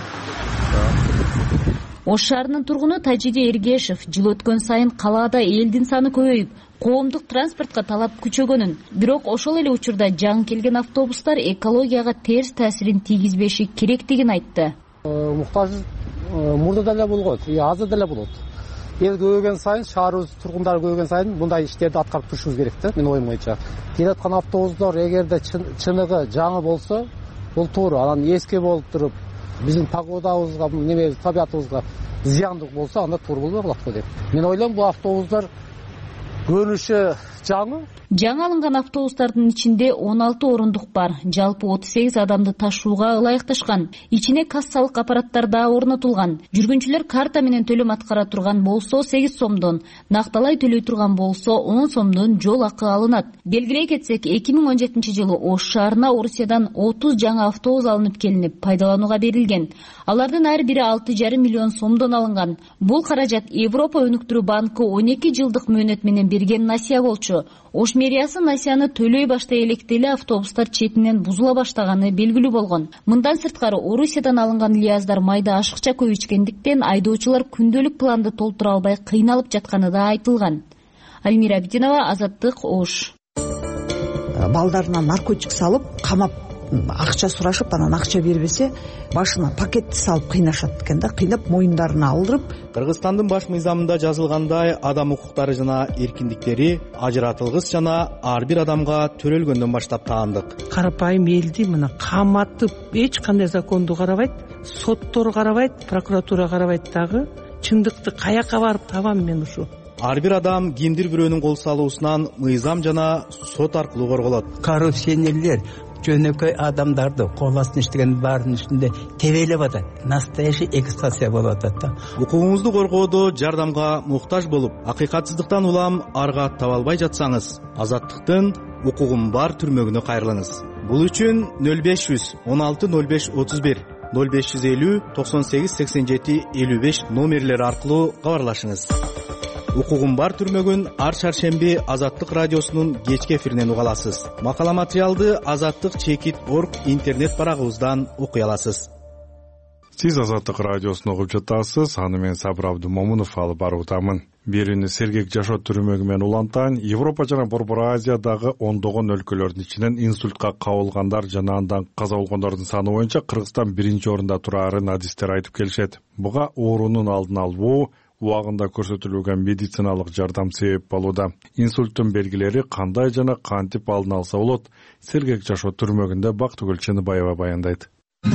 Ош шаарынын тургуну Тажиди Эргешев жыл өткөн сайын калаада элдин саны көбөйүп, коомдук транспортко талап күчөгөнүн, бирок ошол эле учурда жаңы келген автобустар экологияга терс таасирин тийгизбеши керектигин айтты. Муктаждык мурда деле болгон, азыр деле болот. Эл көбөйгөн сайын, шаарыбыз тургундары көбөйгөн сайын мындай иштерди аткарып турушубуз керек да, менин оюм боюнча. Келаткан автобустар эгерде чыныгы жаңы болсо, бул туура. Анан эски болуп туруп, биздин погодабызга, табиятыбызга зыяндык болсо, анда туура болбой калат го деп. Мен ойлойм, бул автобустар көрүнүшү жаңы. Жаңы алынган автобустардын ичинде 16 орундук бар. Жалпы 38 адамды ташууга ылайыкташкан. Ичине кассалык аппараттар да орнотулган. Жүргүнчүлөр карта менен төлөм аткара турган болсо 8 сомдон, накталай төлөй турган болсо 10 сомдон жол акы алынат. Белгилей кетсек, 2017 жылы Ош шаарына Орусиядан 30 жаңы автобус алынып келинип, пайдаланууга берилген. Алардын ар бири 6,5 миллион сомдон алынган. Бул каражат Европа өнүктүрүү банкы 12 жылдык мөөнөт менен берген насыя болчу. болчу. Ош мэриясы насыяны төлөй баштай электе эле автобустар четинен бузула баштаганы белгилүү болгон. Мындан сырткары Орусиядан алынган лияздар майда ашыкча көп ичкендиктен айдоочулар күндөлүк планды толтура албай кыйналып жатканы да айтылган. Альмира Абдинова, Азаттык, Ош. Балдарына наркотик салып, камап акча сурашып, анан акча бербесе, башына пакетти салып кыйнашат экен да, кыйнап моюндарына алдырып. Кыргызстандын баш мыйзамында жазылгандай, адам укуктары жана эркиндиктери ажыратылгыс жана ар бир адамга төрөлгөндөн баштап таандык. Карапайым элди мына каматып, эч кандай законду карабайт, соттор карабайт, прокуратура карабайт дагы. Чындыкты каяка барып табам мен ушу? Ар бир адам кимдир бирөөнүн кол салуусунан мыйзам жана сот аркылуу корголот. Коррупционерлер жөнөкөй адамдарды кол астына иштеген баардын үстүндө тебелеп атат. Настоящий эксплуатация болуп атат да. Укугуңузду коргоодо жардамга муктаж болуп, акыйкатсыздыктан улам арга таба албай жатсаңыз, Азаттыктын укугум бар түрмөгүнө кайрылыңыз. Бул үчүн 0500 16 05 31 0550 98 87 55 номерлери аркылуу кабарлашыңыз. Укугум бар түрмөгүн ар шаршемби Азаттык радиосунун кечки эфиринен уга аласыз. Макала материалды azattik.org интернет барагыбыздан окуй аласыз. Сиз Азаттык радиосун угуп жатасыз. Аны мен Сабыр Абдумомунов алып баруудамын. Бирини сергек жашоо түрмөгү менен улантайын. Европа жана Борбор Азиядагы ондогон өлкөлөрдүн ичинен инсультка кабылгандар жана андан каза болгондордун саны боюнча Кыргызстан биринчи орунда турарын адистер айтып келишет. Буга оорунун алдын алуу, убагында көрсөтүлгөн медициналык жардам себеп болууда. Инсульттун белгилери кандай жана кантип алдын алса болот? Сергек жашоо түрмөгүндө Бактыгүл Чыныбаева баяндайт.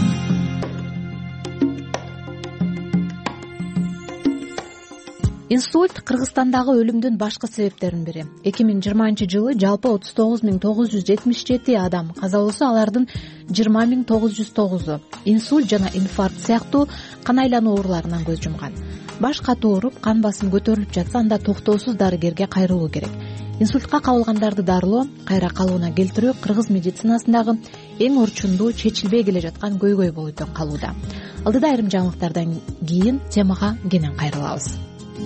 Инсульт Кыргызстандагы өлүмдүн башкы себептеринин бири. 2020-жылы жалпы 39.977 адам каза болсо, алардын 20.909-у инсульт жана инфаркт сыяктуу кан айлануу ооруларынан көз жумган. Баш катуу ооруп, кан басым көтөрүлүп жатса, анда токтоосуз дарыгерге кайрылуу керек. Инсультка кабылгандарды дарылоо, кайра калыбына келтирүү кыргыз медицинасындагы эң орчундуу, чечилбей келе жаткан көйгөй болуп калууда. Алдыда айрым жаңылыктардан кийин темага кенен кайрылабыз.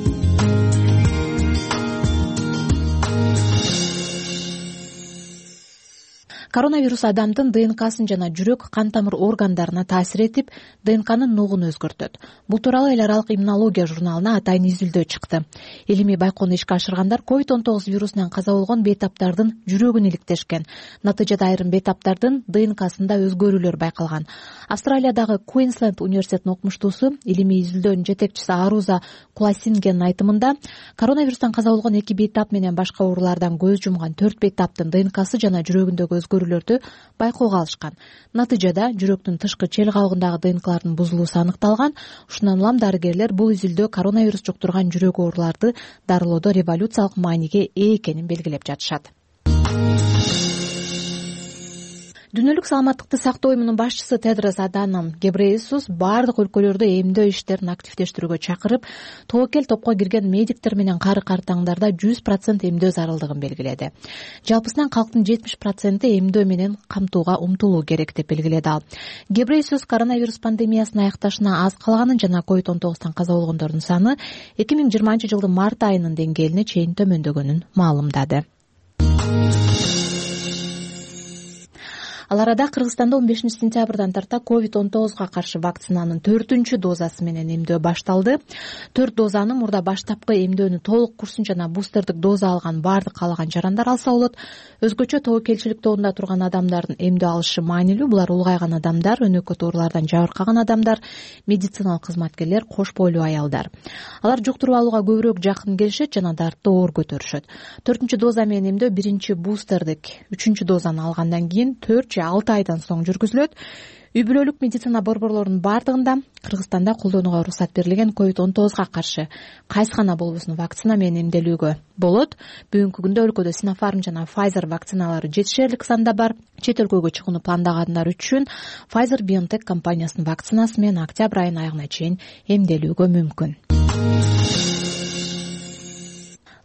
Коронавирус адамдын ДНКсын жана жүрөк, кан тамыр органдарына таасир этип, ДНКнын нугун өзгөртөт. Бул тууралуу эл аралык иммунология журналына атайын изилдөө чыкты. Илимий байкоону ишке ашыргандар COVID-19 вирусунан каза болгон бейтаптардын жүрөгүн иликтешкен. Натыйжада айрым бейтаптардын ДНКсында өзгөрүүлөр байкалган. Австралиядагы Куинсленд университетинин окумуштуусу, илимий изилдөөнүн жетекчиси Аруза Куласингенин айтымында, коронавирустан каза болгон 2 бейтап менен башка оорулардан көз жумган 4 бейтаптын ДНКсы жана жүрөгүндөгү өзгөрүүлөрдү байкоого алышкан. Натыйжада жүрөктүн тышкы чел кабыгындагы ДНКлардын бузулуусу аныкталган. Ушундан улам дарыгерлер бул изилдөө коронавирус жуктурган жүрөк ооруларды дарылоодо революциялык мааниге ээ экенин белгилеп жатышат. Дүйнөлүк саламаттыкты сактоо уюмунун башчысы Тедрос Аданом Гебрейесус бардык өлкөлөрдө эмдөө иштерин активдештирүүгө чакырып, тобокел топко кирген медиктер менен кары-картаңдарда 100% эмдөө зарылдыгын белгиледи. Жалпысынан калктын 70% эмдөө менен камтууга умтулуу керек деп белгиледи ал. Гебрейесус коронавирус пандемиясынын аякташына аз калганын жана COVID-19 каза болгондордун саны 2020-жылдын март айынын деңгээлине чейин төмөндөгөнүн маалымдады. Ал арада Кыргызстанда 15 сентябрдан тарта COVID-19 каршы вакцинанын 4-чү дозасы менен эмдөө башталды. 4 дозаны мурда баштапкы эмдөөнү толук курсун жана бустердик доза алган бардык каалаган жарандар алса болот. Өзгөчө тобокелчилик тобунда турган адамдардын эмдөө алышы маанилүү. Булар улгайган адамдар, өнөкөт оорулардан жабыркаган адамдар, медициналык кызматкерлер, кош бойлуу аялдар. Алар жуктуруп алууга көбүрөөк жакын келишет жана дартты оор көтөрүшөт. 4-чү доза менен эмдөө 1-чи бустердик 3-чү дозаны алгандан кийин 4-6 айдан соң жүргүзүлөт. Үй бүлөлүк медицина борборлорунун бардыгында Кыргызстанда колдонууга уруксат берилген COVID-19 каршы кайсы гана болбосун вакцина менен эмделүүгө болот. Бүгүнкү күндө өлкөдө Sinopharm жана Pfizer вакциналары жетишерлик санда бар. Чет өлкөгө чыгууну пландагандар үчүн Pfizer BioNTech компаниясынын вакцинасы менен октябрь айынын аягына чейин эмделүүгө мүмкүн.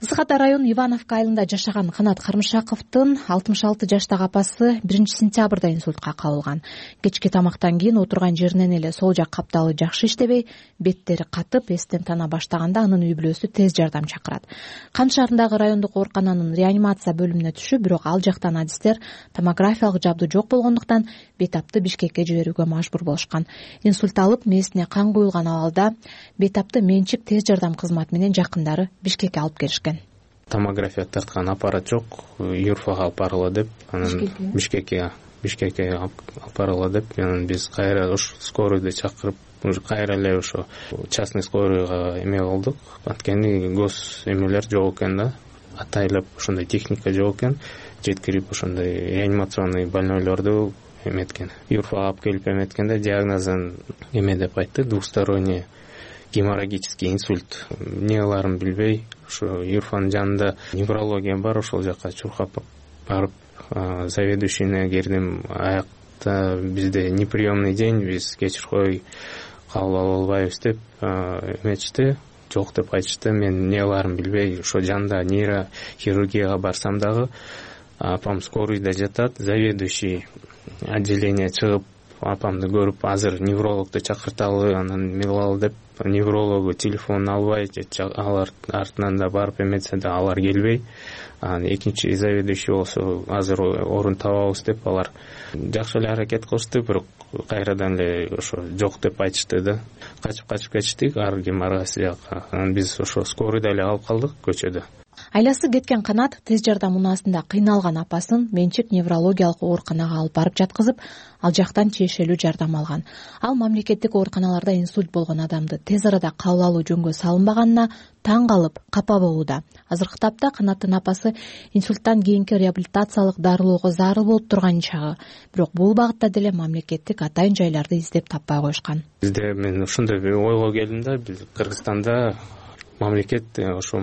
Ысык Ата району Ивановка айылында жашаган Канат Кармышаковдун 66 жаштагы апасы 1 сентябрда инсультка кабылган. Кечки тамактан кийин отурган жеринен эле сол жак капталы жакшы иштебей, беттери катып, эстен тана баштаганда анын үй бүлөсү тез жардам чакырат. Кан шаарындагы райондук оорукананын реанимация бөлүмүнө түшүп, бирок ал жактан адистер томографиялык жабдуу жок болгондуктан бейтапты Бишкекке жиберүүгө мажбур болушкан. Инсульт алып, мээсине кан куюлган абалда бейтапты менчик тез жардам кызматы менен жакындары Бишкекке алып келишкен. Томография тарткан аппарат жок, Юрфага алып баргыла деп, анан Бишкекке алып баргыла деп, анан биз кайра ушу скоройду чакырып, уже кайра эле ошо частный скоройго эме кылдык. Анткени гос эмелер жок экен да, атайлап ошондой техника жок экен, жеткирип ошондой реанимационный больнойлорду эметкен. Юрфага алып келип эметкенде диагнозун эме деп айтты, двусторонний геморрагический инсульт. Эмне кыларын билбей, ошо Юрфанын жанында неврология бар, ошол жака чуркап барып, заведующийне кирдим. Аякта бизде неприемный день, биз кечир кой, кабыл ала албайбыз деп эметишти. Жок деп айтышты. Мен эмне кыларын билбей, ошо жанында нейрохирургияга барсам дагы апам скорыйда жатат, заведующий отделение чыгып апамды көрүп, азыр неврологду чакырталы, анан эме кылалы деп, неврологу телефонун албай, алар артынан да барып эметсе да алар келбей, анан экинчи заведующий болсо азыр орун табабыз деп алар жакшы эле аракет кылышты, бирок кайрадан эле ошо жок деп айтышты да. Качып кетиштик ар ким аргасы жакка. Анан биз ошо скорыйда эле калып калдык көчөдө. Айласы кеткен Канат тез жардам унаасында кыйналган апасын менчик неврологиялык ооруканага алып барып жаткызып, ал жактан тиешелүү жардам алган. Ал мамлекеттик ооруканаларда инсульт болгон адамды тез арада кабыл алуу жөнгө салынбаганына таң калып, капа болууда. Азыркы тапта Канаттын апасы инсульттан кийинки реабилитациялык дарылоого зарыл болуп турган чагы. Бирок бул багытта деле мамлекеттик атайын жайларды издеп таппай коюшкан. Бизде мен ошондой ойго келдим да, биз Кыргызстанда мамлекет ошо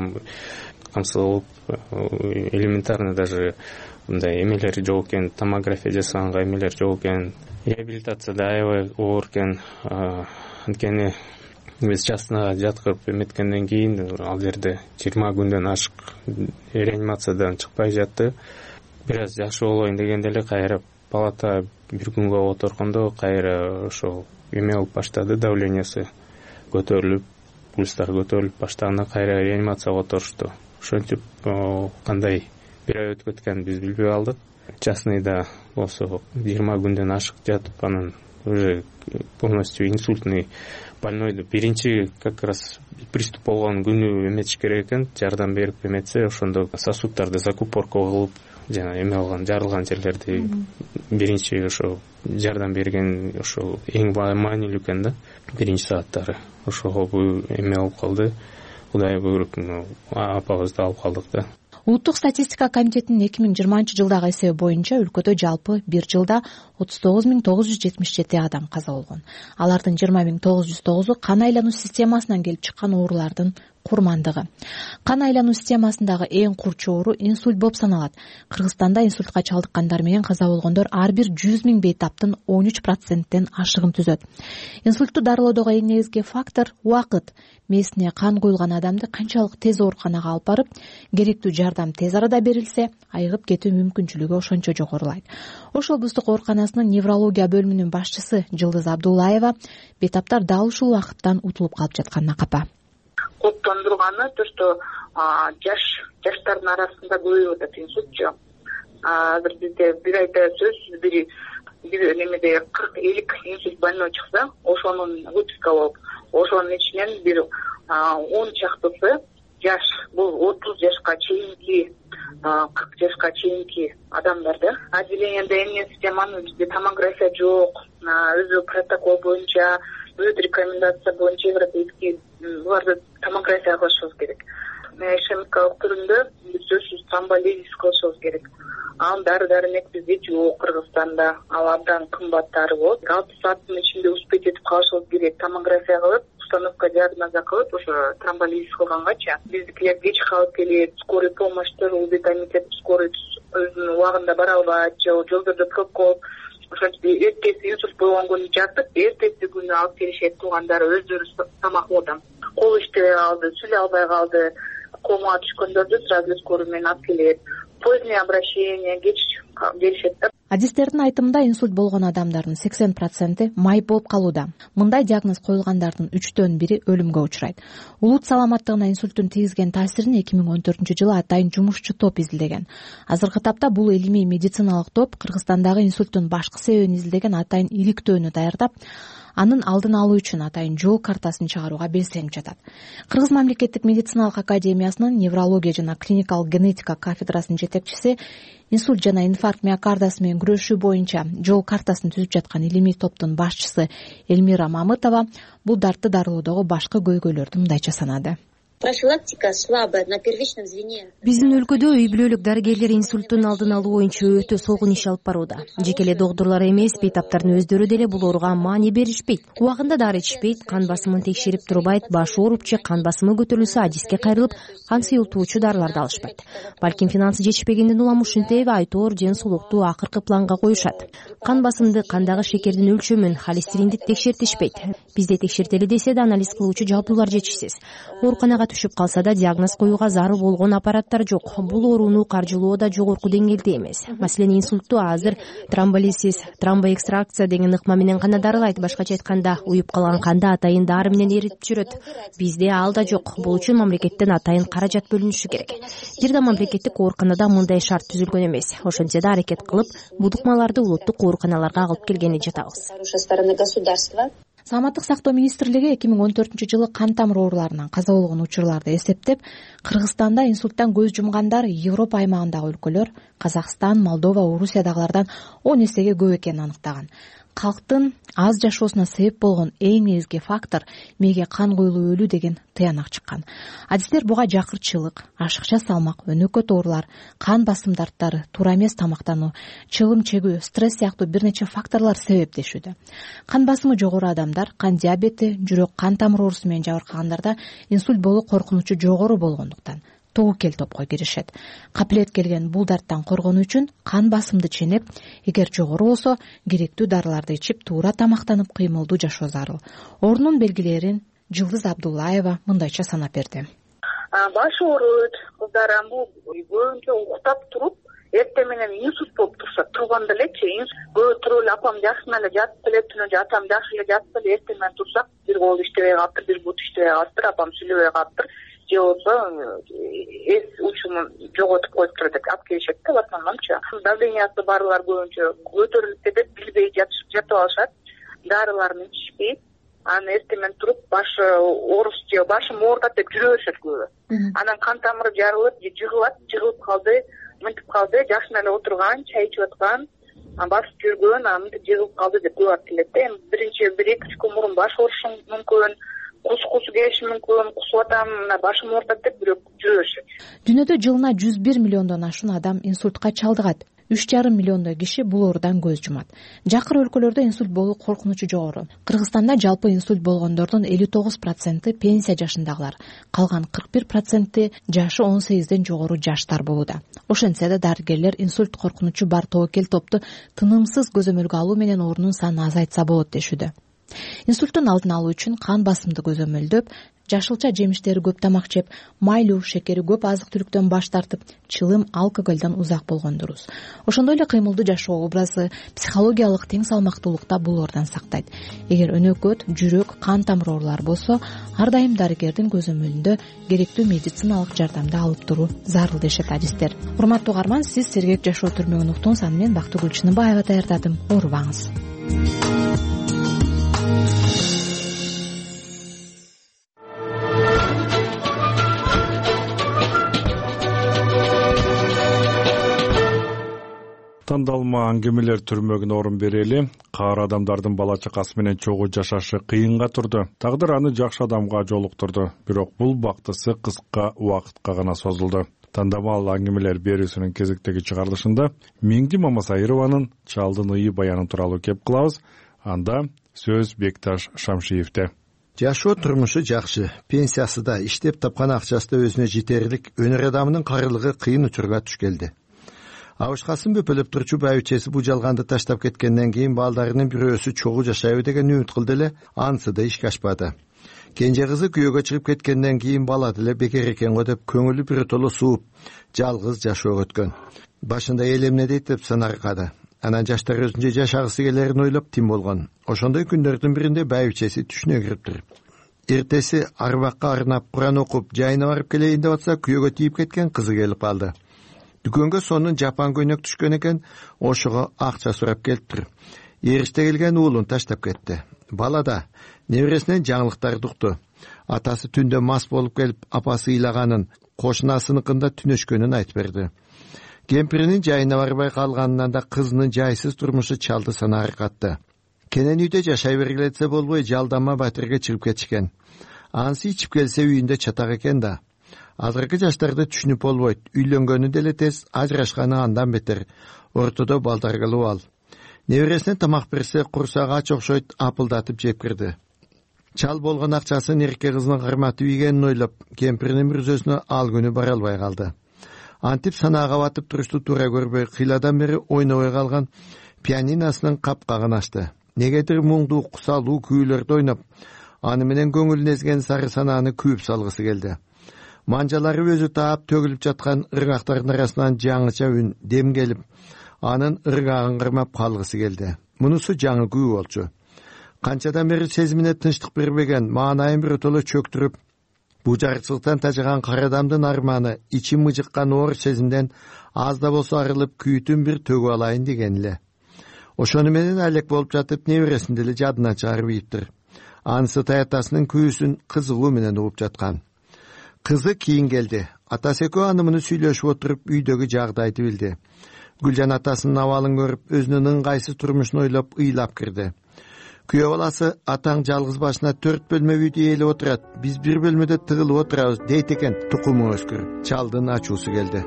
камсыз элементарно даже мындай эмелер жок экен, томография жасаганга эмелер жок экен, реабилитацияда аябай оор экен. Анткени биз частныйга жаткырып эметкенден кийин ал жерде 20 күндөн ашык реанимациядан чыкпай жатты. Бир аз жакшы болоюн дегенде эле кайра палата бир күнгө отургондо кайра ошол эме болуп баштады, давлениясы көтөрүлүп, пульстар көтөрүлүп баштаганда кайра реанимацияга отурушту. Ошентип кандай бир ай өтүп кеткен биз билбей калдык. Частныйда болсо 20 күндөн ашык жатып, анан уже полностью инсультный больнойду биринчи как раз приступ болгон күнү эметиш керек экен, жардам берип эметсе, ошондо сосуддарды закупорка кылып, жана эме алган, жарылган жерлерди биринчи ошо жардам берген, ошо эң маанилүү экен да, биринчи сааттары. Ошого бул эме болуп калды. Кудай буйруп, апабызды алып калдык да. Улуттук статистика комитетинин 2020 жылдагы эсеби боюнча өлкөдө жалпы бир жылда 39.977 адам каза болгон. Алардын 20.909-у кан айлануу системасынан келип чыккан оорулардын курмандыгы. Кан айлануу системасындагы эң курч оору инсульт болуп саналат. Кыргызстанда инсультка чалдыккандар менен каза болгондор ар бир 100.000 бейтаптын 13%-тен ашыгын түзөт. Инсультту дарылоодогу эң негизги фактор убакыт. Мээсине кан куюлган адамды канчалык тез ооруканага алып барып, керектүү жардам тез арада берилсе, айыгып кетүү мүмкүнчүлүгү ошончо жогорулайт. Ош облустук ооруканасынын неврология бөлүмүнүн башчысы Жылдыз Абдуллаева бейтаптар дал ушул убакыттан утулуп калып жатканына капа. Коптондурганы то, что жаштардын арасында көбөйүп атат инсультчу. Азыр бизде бир айда сөзсүз бир немеде 40-50 инсульт больной чыкса, ошонун выписка болуп, ошонун ичинен бир 10 чактысы жаш, бул 30 жашка чейинки, 40 жашка чейинки адамдар да. Отделениеде эмне системаны бизде томография жок, өзү протокол боюнча, өз рекомендация боюнча европейский буларды томография кылышыбыз керек. Ишемикалык түрүндө сөзсүз тромболизис кылышыбыз керек. Ал дары-дармек бизде жок Кыргызстанда, ал абдан кымбаттары болот. 6 сааттын ичинде успеть этип калышыбыз керек. Томография кылып, установка диагноза кылып, ошо тромболизис кылгангача биздикилер кеч калып келет, скорый помощьтер, комитет скорый өзүнүн убагында бара албайт, жолдордо пробка болуп, ошентип эртеси инсульт болгон күнү жатып, эртеси күнү алып келишет, туугандары өздөрү тамак оодон. Кол иштебей калды, сүйлөй албай калды, комага түшкөндөрдү сразу скорый менен алып келет. Позднее обращение, кеч келишет да. Адистердин айтымында инсульт болгон адамдардын 80% майып болуп калууда. Мындай диагноз коюлгандардын 3/1 өлүмгө учурайт. Улут саламаттыгына инсульттун тийгизген таасирин 2014-жылы атайын жумушчу топ изилдеген. Азыркы тапта бул илимий медициналык топ Кыргызстандагы инсульттун башкы себебин изилдеген атайын иликтөөнү даярдап, анын алдын алуу үчүн атайын жол картасын чыгарууга белсенип жатат. Кыргыз мамлекеттик медициналык академиясынын неврология жана клиникалык генетика кафедрасынын жетекчиси, инсульт жана инфаркт миокардасы менен күрөшүү боюнча жол картасын түзүп жаткан илимий топтун башчысы Эльмира Мамытова бул дартты дарылоодогу башкы көйгөйлөрдү мындайча санады. Профилактика слабая на первичном звене. Биздин өлкөдө үй бүлөлүк дарыгерлер инсульттун алдын алуу боюнча өтө солгун иш алып барууда. Жеке эле доктурлар эмес, бейтаптардын өздөрү деле бул ооруга маани беришпейт. Убагында дары ичишпейт, кан басымын текшерип турбайт, башы ооруп же кан басымы көтөрүлсө адиске кайрылып, кан сыйылтуучу дарыларды алышпайт. Балким финансы жетишпегенден улам ушинтип айтоор ден соолукту акыркы планга коюшат. Кан басымды, кандагы шекердин өлчөмүн, холестеринди текшертишпейт. Бизде текшертели десе да анализ кылуучу жабдуулар жетишсиз. Ооруканага түшүп калса да диагноз коюуга зарыл болгон аппараттар жок. Бул ооруну каржылоо да жогорку деңгээлде эмес. Маселен, инсультту азыр тромболизис, тромбоэкстракция деген ыкма менен гана дарылайт. Башкача айтканда, уюп калган канды атайын дары менен эритип жүрөт. Бизде ал да жок. Бул үчүн мамлекеттен атайын каражат бөлүнүшү керек. Бир да мамлекеттик ооруканада мындай шарт түзүлгөн эмес. Ошентсе да аракет кылып, бул ыкмаларды улуттук ооруканаларга алып келгени жатабыз. Саламаттык сактоо министрлиги 2014-жылы кан тамыр ооруларынан каза болгон учурларды эсептеп, Кыргызстанда инсульттан көз жумгандар Европа аймагындагы өлкөлөр, Казакстан, Молдова, Орусиядагылардан 10 эсеге көп экенин аныктаган. Калктын аз жашоосуна себеп болгон эң негизги фактор мээге кан куюлуп өлүү деген тыянак чыккан. Адистер буга жакырчылык, ашыкча салмак, өнөкөт оорулар, кан басым дарттары, туура эмес тамактануу, чылым чегүү, стресс сыяктуу бир нече факторлор себептешүүдө. Кан басымы жогору адамдар, кан диабети, жүрөк кан тамыр оорусу менен жабыркагандарда инсульт болуу коркунучу жогору болгондуктан тобокел топко киришет. Капилет келген бул дарттан коргонуу үчүн кан басымды ченеп, эгер жогору болсо, керектүү дарыларды ичип, туура тамактанып, кыймылдуу жашоо зарыл. Оорунун белгилерин Жылдыз Абдуллаева мындайча санап берди. Башы ооруйт, кыздар бул көбүнчө уктап туруп, эртең менен инсульт болуп турса, турганда элечи, көбү туруп эле апам жакшы эле жатып эле, түнү атам жакшы эле жатып эле, эртең менен турсак, бир кол иштебей калыптыр, бир бут иштебей калыптыр, апам сүйлөбөй калыптыр. Же болсо эс учумун жоготуп коюптур деп алып келишет да, в основномчу. Давлениясы барлар көбүнчө көтөрүлүп кетет, билбей жатып алышат, дарыларын ичишпейт. Аны эртең менен туруп, башы ооруп же башым оорутат деп жүрө беришет көбү. Анан кан тамыры жарылып, жыгылып калды, мынтип калды, жакшы эле отурган, чай ичип аткан, басып жүргөн, мынтип жыгылып калды деп көп айтып келет да. Эми биринчи 1-2 күн мурун баш оорушу мүмкүн, кусу келиши мүмкүн, кусуп атам, башым оорутат деп жүрө беришет. Дүйнөдө жылына 101 миллиондон ашуун адам инсультка чалдыгат. 3,5 миллиондой киши бул оорудан көз жумат. Жакыр өлкөлөрдө инсульт болуу коркунучу жогору. Кыргызстанда жалпы инсульт болгондордун 59% пенсия жашындагылар, калган 41% жашы 18ден жогору жаштар болууда. Ошентсе да дарыгерлер инсульт коркунучу бар тобокел топту тынымсыз көзөмөлгө алуу менен оорунун санын азайтса болот дешүүдө. Инсульттун алдын алуу үчүн кан басымды көзөмөлдөп, жашылча жемиштери көп тамак жеп, майлуу, шекери көп азык-түлүктөн баш тартып, чылым, алкоголдон узак болгон дурус. Ошондой эле кыймылдуу жашоо образы психологиялык тең салмактуулукта бул оордан сактайт. Эгер өнөкөт, жүрөк, кан тамыр оорулары болсо, ар дайым дарыгердин көзөмөлүндө керектүү медициналык жардамды алып туруу зарыл дешет адистер. Урматтуу угарман, сиз сергек жашоо түрмөгүн уктуңуз, аны мен Бактыгүл Чыныбаева даярдадым. Оорубаңыз. Тандалма аңгемелер түрмөгүнө орун берели. Каар адамдардын бала чакасы менен чогуу жашашы кыйынга турду. Тагдыр аны жакшы адамга жолуктурду. Бирок бул бактысы кыска убакытка гана созулду. Тандамал аңгемелер берүүсүнүн кезектеги чыгарылышында Меңди Мамасайырованын чалдын ыйы баяны тууралуу кеп кылабыз. Анда сөз Бекташ Шамшиевде. Жашоо турмушу жакшы, пенсиясы да, иштеп тапкан акчасы да өзүнө жетерлик, өнөр адамынын карылыгы кыйын учурга туш келди. Абышкасын бөпөлөп турчу байбичеси бул жалганды таштап кеткенден кийин балдарынын бирөөсү чогуу жашайбы деген үмүт кылды эле, анысы да ишке ашпады. кенже кызы күйөөгө чыгып кеткенден кийин бала деле бекер экен го деп көңүлү биротоло сууп жалгыз жашоо өткөн. Башында эл эмне дейт деп санаркады. Анан жаштар өзүнчө жашагысы келерин ойлоп тим болгон. Ошондой күндөрдүн биринде байбичеси түшүнө кириптир. Эртеси арбакка арнап Куран окуп жайына барып келейин деп атса, күйөөгө тийип кеткен кызы келип калды. Дүкөнгө сонун жапан көйнөк түшкөн экен, ошого акча сурап келиптир. Эриште келген уулун таштап кетти. Бала да небересинен жаңылыктарды укту. Атасы түндө мас болуп келип, апасы ыйлаганын, кошунасыныкында түнөшкөнүн айтып берди. Кемпиринин жайына барбай калганынан да кызынын жайсыз турмушу чалды сана аркатты. Кенен үйдө жашай бергиле десе болбой, жалдама батирге чыгып кетишкен. Ансы ичип келсе үйүндө чатак экен да. Азыркы жаштарды түшүнүп болбойт. Үйлөнгөнү деле тез, ажырашканы андан бетер. Ортодо балдар кылып ал. Небересине тамак берсе, курсагы ач окшойт, апылдатып жеп кирди. Чал болгон акчасын эрке кызынын карматып ийгенин ойлоп, кемпиринин мүрзөсүнө ал күнү бара албай калды. Антип санаага батып турушту туура көрбөй, кыйладан бери ойнобой калган пианиносунун капкагын ачты. Негедир муңдуу, кусалуу күүлөрдү ойноп, аны менен көңүлүн эзген сары санааны күйүп салгысы келди. Манжалары өзү таап төгүлүп жаткан ыргактардын арасынан жаңыча үн, дем келип, анын ыргагын кырмап калгысы келди. Мунусу жаңы күү болчу. Канчадан бери сезимине тынчтык бербеген, маанайын биротоло чөктүрүп, бу жарчылыктан тажаган кара адамдын арманы, ичи мыжыккан оор сезимден аз да болсо арылып, күйүтүн бир төгүп алайын деген эле. Ошону менен алек болуп жатып, небересин деле жадынан чыгарып ийиптир. Анысы таятасынын күүсүн кызыгуу менен угуп жаткан. Кызы кийин келди. Атасы экөө аны муну сүйлөшүп отуруп, үйдөгү жагдайды билди. Гүлжан атасынын абалын көрүп, өзүнүн ыңгайсыз турмушун ойлоп, ыйлап кирди. Күйөө баласы, атаң жалгыз башына 4 бөлмө үйдү ээлеп отурат, биз бир бөлмөдө тыгылып отурабыз дейт экен, тукуму өскүр. Чалдын ачуусу келди.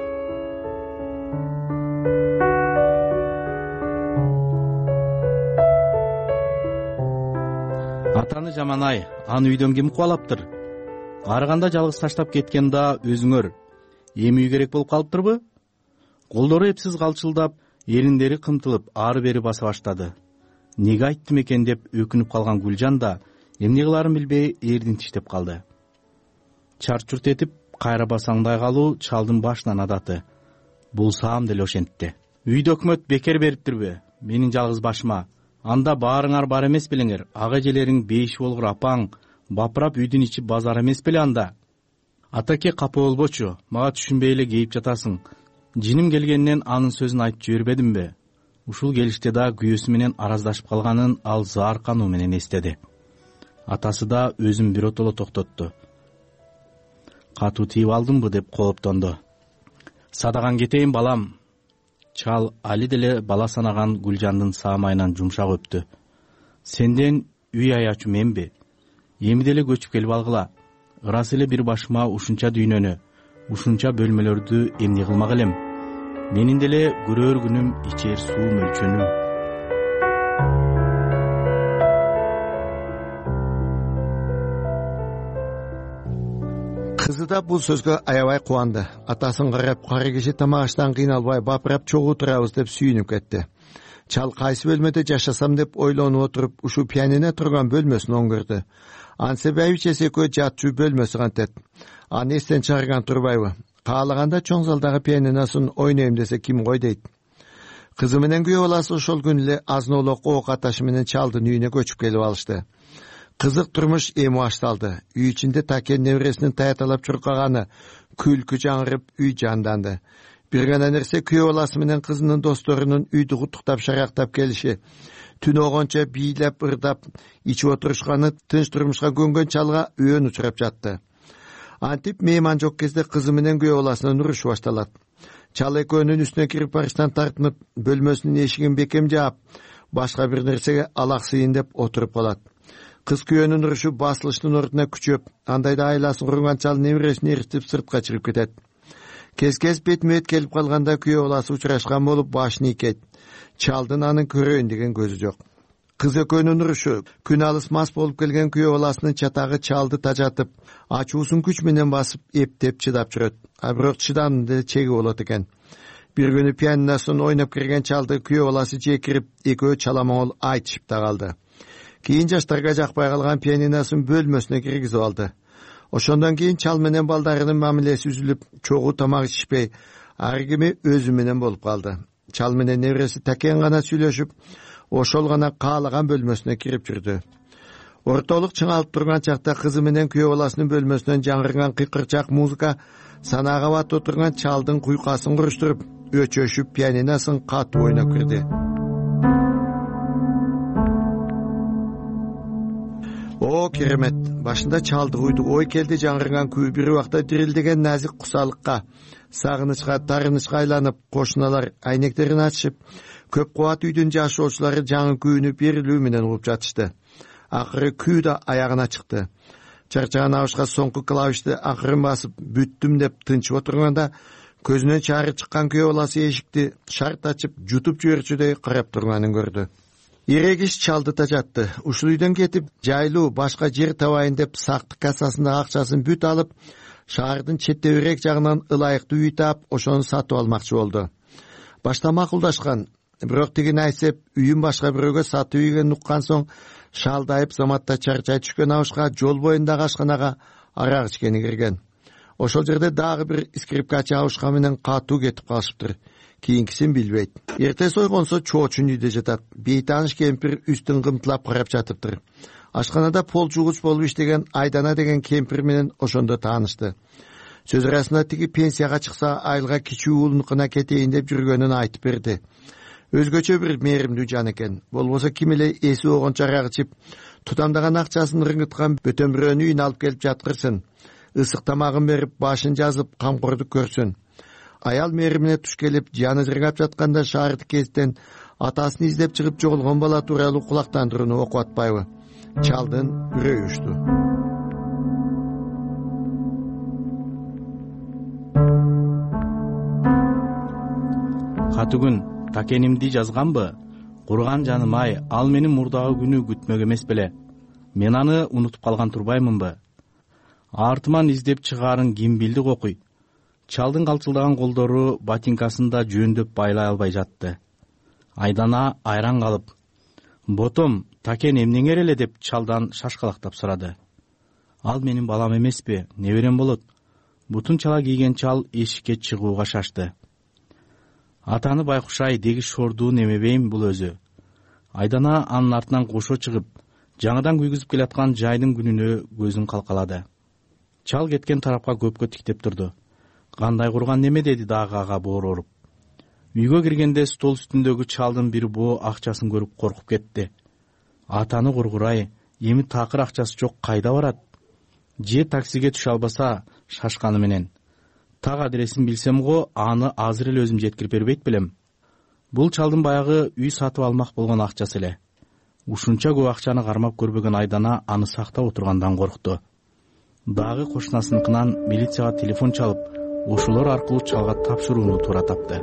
Атаны жаман-ай, аны үйдөн ким кубалаптыр? Арыганда жалгыз таштап кеткен да өзүңөр. Эми үй керек болуп калыптырбы? Колдору эпсиз калчылдап, эриндери кымтылып, ары-бери баса баштады. Неге айттым экен деп өкүнүп калган Гүлжан да эмне кыларын билбей эрдин тиштеп калды. Чарчурт этип, кайра басаңдай калуу чалдын башынан адаты. Бул саам деле ошентти. Үйдө өкмөт бекер бериптирби? Менин жалгыз башыма. Анда баарыңар бар эмес белеңер. Ага эжелериң 5 болгур апаң бапырап үйдүн ичи базар эмес беле анда. Атаке капа болбочу, мага түшүнбөй эле кейип жатасың. Жиним келгеннен анын сөзүн айтып жибербедимби? Ушул келиште да күйөөсү менен араздашып калганын ал заар кануу менен эстеди. Атасы да өзүн биротоло токтотту. Катуу тийип алдымбы деп кооптонду. Садаган кетейин балам. Чал али деле бала санаган Гүлжандын саамайынан жумшак өптү. Сенден үй аячу менби? Эми деле көчүп келип алгыла. Ырас эле бир башыма ушунча дүйнөнү, ушунча бөлмөлөрдү эмне кылмак элем? Менин деле көрөр күнүм, ичер суу мөлчөнүм. Кызы да бул сөзгө аябай кубанды. Атасын карап, кара киши тамагыштан кыйналбай бапырап чогуу турабыз деп сүйүнүп кетти. Чал кайсы бөлмөдө жашасам деп ойлонуп отуруп, ушу пианино турган бөлмөсүн оңгөрдү. Ансы байбичеси экөө жатчу бөлмөсү кантет. Аны эстен чыгарган турбайбы? Каалаганда чоң залдагы пианиносун ойнойм десе ким кой дейт. Кызы менен күйөө баласы ошол күнү эле азынолок ок аташы менен чалдын үйүнө көчүп келип алышты. Кызык турмуш эми башталды. Үй ичинде Такен небересинин таяталап чуркаганы, күлкү жаңырып, үй жанданды. Бир гана нерсе күйөө баласы менен кызынын досторунун үйдү куттуктап шарактап келиши, түн огончо бийлеп ырдап ичип отурушканы тынч турмушка көнгөн чалга өөн учурап жатты. Антип мейман жок кезде кызы менен күйөө баласынын урушу башталат. Чал экөөнүн үстүнө кирип барыштан тартынып, бөлмөсүнүн эшигин бекем жаап, башка бир нерсеге алаксыйын деп отуруп калат. Кыз күйөөнүн урушу басылыштын ордуна күчөп, андайда айласын курган чал небересин эритип сыртка чыгып кетет. Кез-кез бетме-бет келип калганда күйөө баласы учурашкан болуп башын ийкейт. Чалдын анын көрөйүн деген көзү жок. Кыз экөөнүн урушу, күн алыс мас болуп келген күйөө баласынын чатагы чалды тажатып, ачуусун күч менен басып, эптеп чыдап жүрөт. А бирок чыдаанын деле чеги болот экен. Бир күнү пианиносун ойноп кирген чалды күйөө баласы жекирип, экөө чаламоңол айтышып да калды. кийин жаштарга жакпай калган пианиносын бөлмөсүнө киргизип алды. Ошондон кийин чал менен балдарынын мамилеси үзүлүп, чогуу тамак ичишпей, ар кими өзү менен болуп калды. Чал менен небереси Такен гана сүйлөшүп, ошол гана каалаган бөлмөсүнө кирип жүрдү. Ортолук чыңалып турган чакта кызы менен күйөө баласынын бөлмөсүнөн жаңырган кыйкырчак музыка санаага батып отурган чалдын куйкасын куруштуруп, өчөшүп пианиносын катуу ойноп кирди. О, керемет! Башында чалды уйду ой келди, жаңырган күй бир убакта дирилдеген назик кусалыкка, сагынычка, тарынычка айланып, кошуналар айнектерин ачышып, көп кубат үйдүн жашоочулары жаңы күйүнү берилүү менен угуп жатышты. Акыры күй да аягына чыкты. Чарчаган абышка соңку клавишти акырын басып, бүттүм деп тынчып отурганда, көзүнөн чаары чыккан күйөө баласы эшикти шарт ачып, жутуп жиберчүдөй карап турганын көрдү. Ирегиш чалды да жатты. Ушул үйдөн кетип, жайлуу башка жер табайын деп сактык кассасында акчасын бүт алып, шаардын четтебирээк жагынан ылайыктуу үй таап, ошону сатып алмакчы болду. Башта макулдашкан, бирок тигин айтсеп, үйүн башка бирөөгө сатып ийгенин уккан соң, шалдайып заматта чарчай түшкөн абышка жол боюндагы ашканага арак ичкени кирген. Ошол жерде дагы бир скрипкачы абышка менен катуу кетип калышыптыр. Кийинкисин билбейт. Эртеси ойгонсо чоочун үйдө жатат. Бейтааныш кемпир үстүн кымтылап карап жатыптыр. Ашканада пол жуугуч болуп иштеген Айдана деген кемпир менен ошондо таанышты. Сөз арасында тиги пенсияга чыкса айылга кичүү уулунукуна кетейин деп жүргөнүн айтып берди. Өзгөчө бир мээримдүү жан экен. Болбосо ким эле эси огончо арак ичип, тутамдаган акчасын рыңгыткан бөтөн бирөөнү үйүнө алып келип жаткырсын. Ысык тамагын берип, башын жазып, камкордук көрсүн. Аял мээримине туш келип, жаны жыргап жатканда шаардык кезден атасын издеп чыгып жоголгон бала тууралуу кулактандырууну окуп атпайбы? Чалдын үрөйү учту. Катүгүн Такенимди жазганбы? Курган жаным-ай, ал менин мурдагы күнү күтмөк эмес беле. Мен аны унутуп калган турбаймынбы? Артыман издеп чыгаарын ким билди кокуй. Чалдын калчылдаган колдору ботинкасында жөндөп байлай албай жатты. Айдана айран калып, "Ботом, Такен эмнеңер эле?" деп чалдан шашкалактап сурады. "Ал менин балам эмеспи, неберем болот." Бутун чала кийген чал эшикке чыгууга шашты. "Атаны байкушай деги шордуу немебейм бул өзү." Айдана анын артынан кошо чыгып, жаңыдан күйгүзүп келаткан жайдын күнүнө көзүн калкалады. Чал кеткен тарапка көпкө тиктеп турду. "Кандай курган неме?" деди дагы ага бооруп. Үйгө киргенде стол үстүндөгү чалдын бир боо акчасын көрүп коркуп кетти. "Атаны кургурай, эми такыр акчасы жок кайда барат?" Же таксиге түшө албаса шашканы менен. "Так адресин билсем го, аны азыр эле өзүм жеткирип бербейт белем." Бул чалдын баягы үй сатып алмак болгон акчасы эле. Ушунча көп акчаны кармап көрбөгөн Айдана аны сактап отургандан коркту. Дагы кошунасыныкынан милицияга телефон чалып, ошолор аркылуу чалга тапшырууну туура тапты.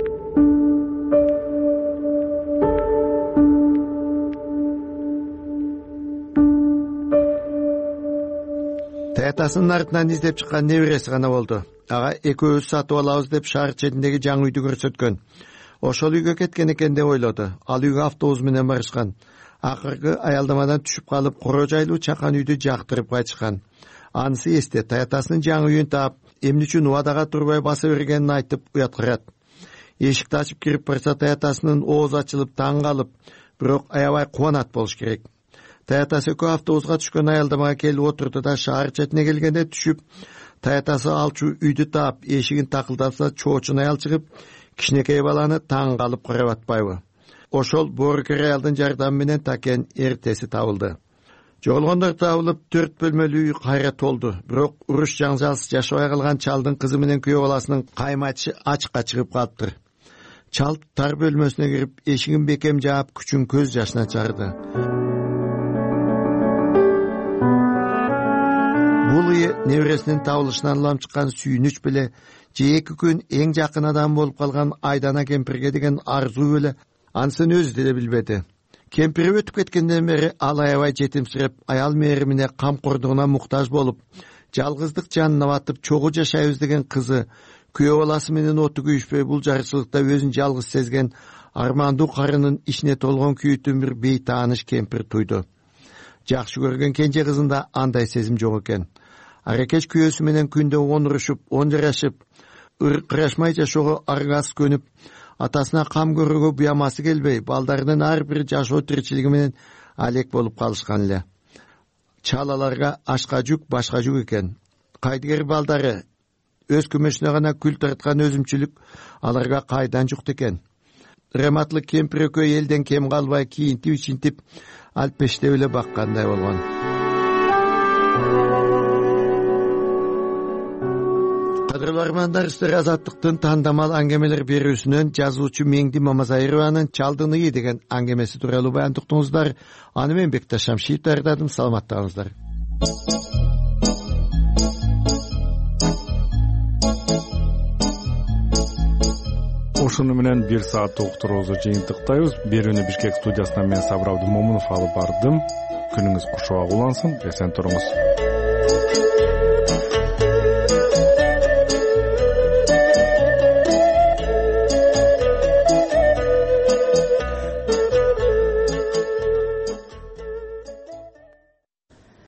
Таятасынын артынан издеп чыккан небереси гана болду. Ага экөөбүз сатып алабыз деп шаар четиндеги жаңы үйдү көрсөткөн. Ошол үйгө кеткен экен деп ойлоду. Ал үйгө автобус менен барышкан. Акыркы аялдамадан түшүп калып, коро жайлуу чакан үйдү жактырып кайтышкан. Анысы эсте, таятасынын жаңы үйүн таап, эмне үчүн убадага турбай баса бергенин айтып уяткырат. Эшикти ачып кирип барса, таятасынын оозу ачылып таң калып, бирок аябай кубанат болуш керек. Таятасы экөө автобуска түшкөн аялдамага келип отурду да шаар четине келгенде түшүп, таятасы алчу үйдү таап, эшигин такылдаса чоочун аял чыгып, кичинекей баланы таң калып карап атпайбы? Ошол боорукер аялдын жардамы менен Такен эртеси табылды. Жоголгондор табылып, 4 бөлмөлүү үй кайра толду. Бирок уруш жаңжалсыз жашабай калган чалдын кызы менен күйөө баласынын каймачы ачыкка чыгып калыптыр. Чал тар бөлмөсүнө кирип, эшигин бекем жаап, күчүн көз жашына чарды. Бул үй небересинин табылышынан улам чыккан сүйүнүч беле, же 2 күн эң жакын адам болуп калган Айдана кемпирге деген арзуу беле, анысын өзү деле билбеди. Кемпири өтүп кеткенден бери ал аябай жетимсиреп, аял мээримине камкордугуна муктаж болуп, жалгыздык жанына батып чогуу жашайбыз деген кызы, күйөө баласы менен оту күйүшпөй бул жарчылыкта өзүн жалгыз сезген армандуу карынын ичине толгон күйүүтүн бир бейтааныш кемпир туйду. жакшы көргөн кенже кызында андай сезим жок экен. Аракеч күйөөсү менен күндө 10 урушуп, 10 жарашып, ыркырашмай жашоого аргас көнүп, атасына кам көрүүгө буямасы келбей, балдарынын ар бир жашоо тиричилиги менен алек болуп калышкан эле. Чалаларга ашка жүк, башка жүк экен. Кайдыгер балдары өз күмөшүнө гана күл тарткан өзүмчүлүк аларга кайдан жукт экен. Рематлык кемпир экөө элден кем калбай кийинтип-ичинтип алпештеп эле баккандай болгон. Кадырлуу армандар, сиздер Азаттыктын тандамал аңгемелер берүүсүнөн жазуучу Меңди Мамазайырованын Чалдын ыы деген аңгемеси тууралуу баян уктуңуздар. Аны мен Бекташ Шамшиев даярдадым. Саламаттаңыздар. Ушуну менен 1 саат уктуруубузду жыйынтыктайбыз. Берүүнү Бишкек студиясынан мен Сабыр Абдымомунов алып бардым. Күнүңүз кушуак улансын, эсен туруңуз.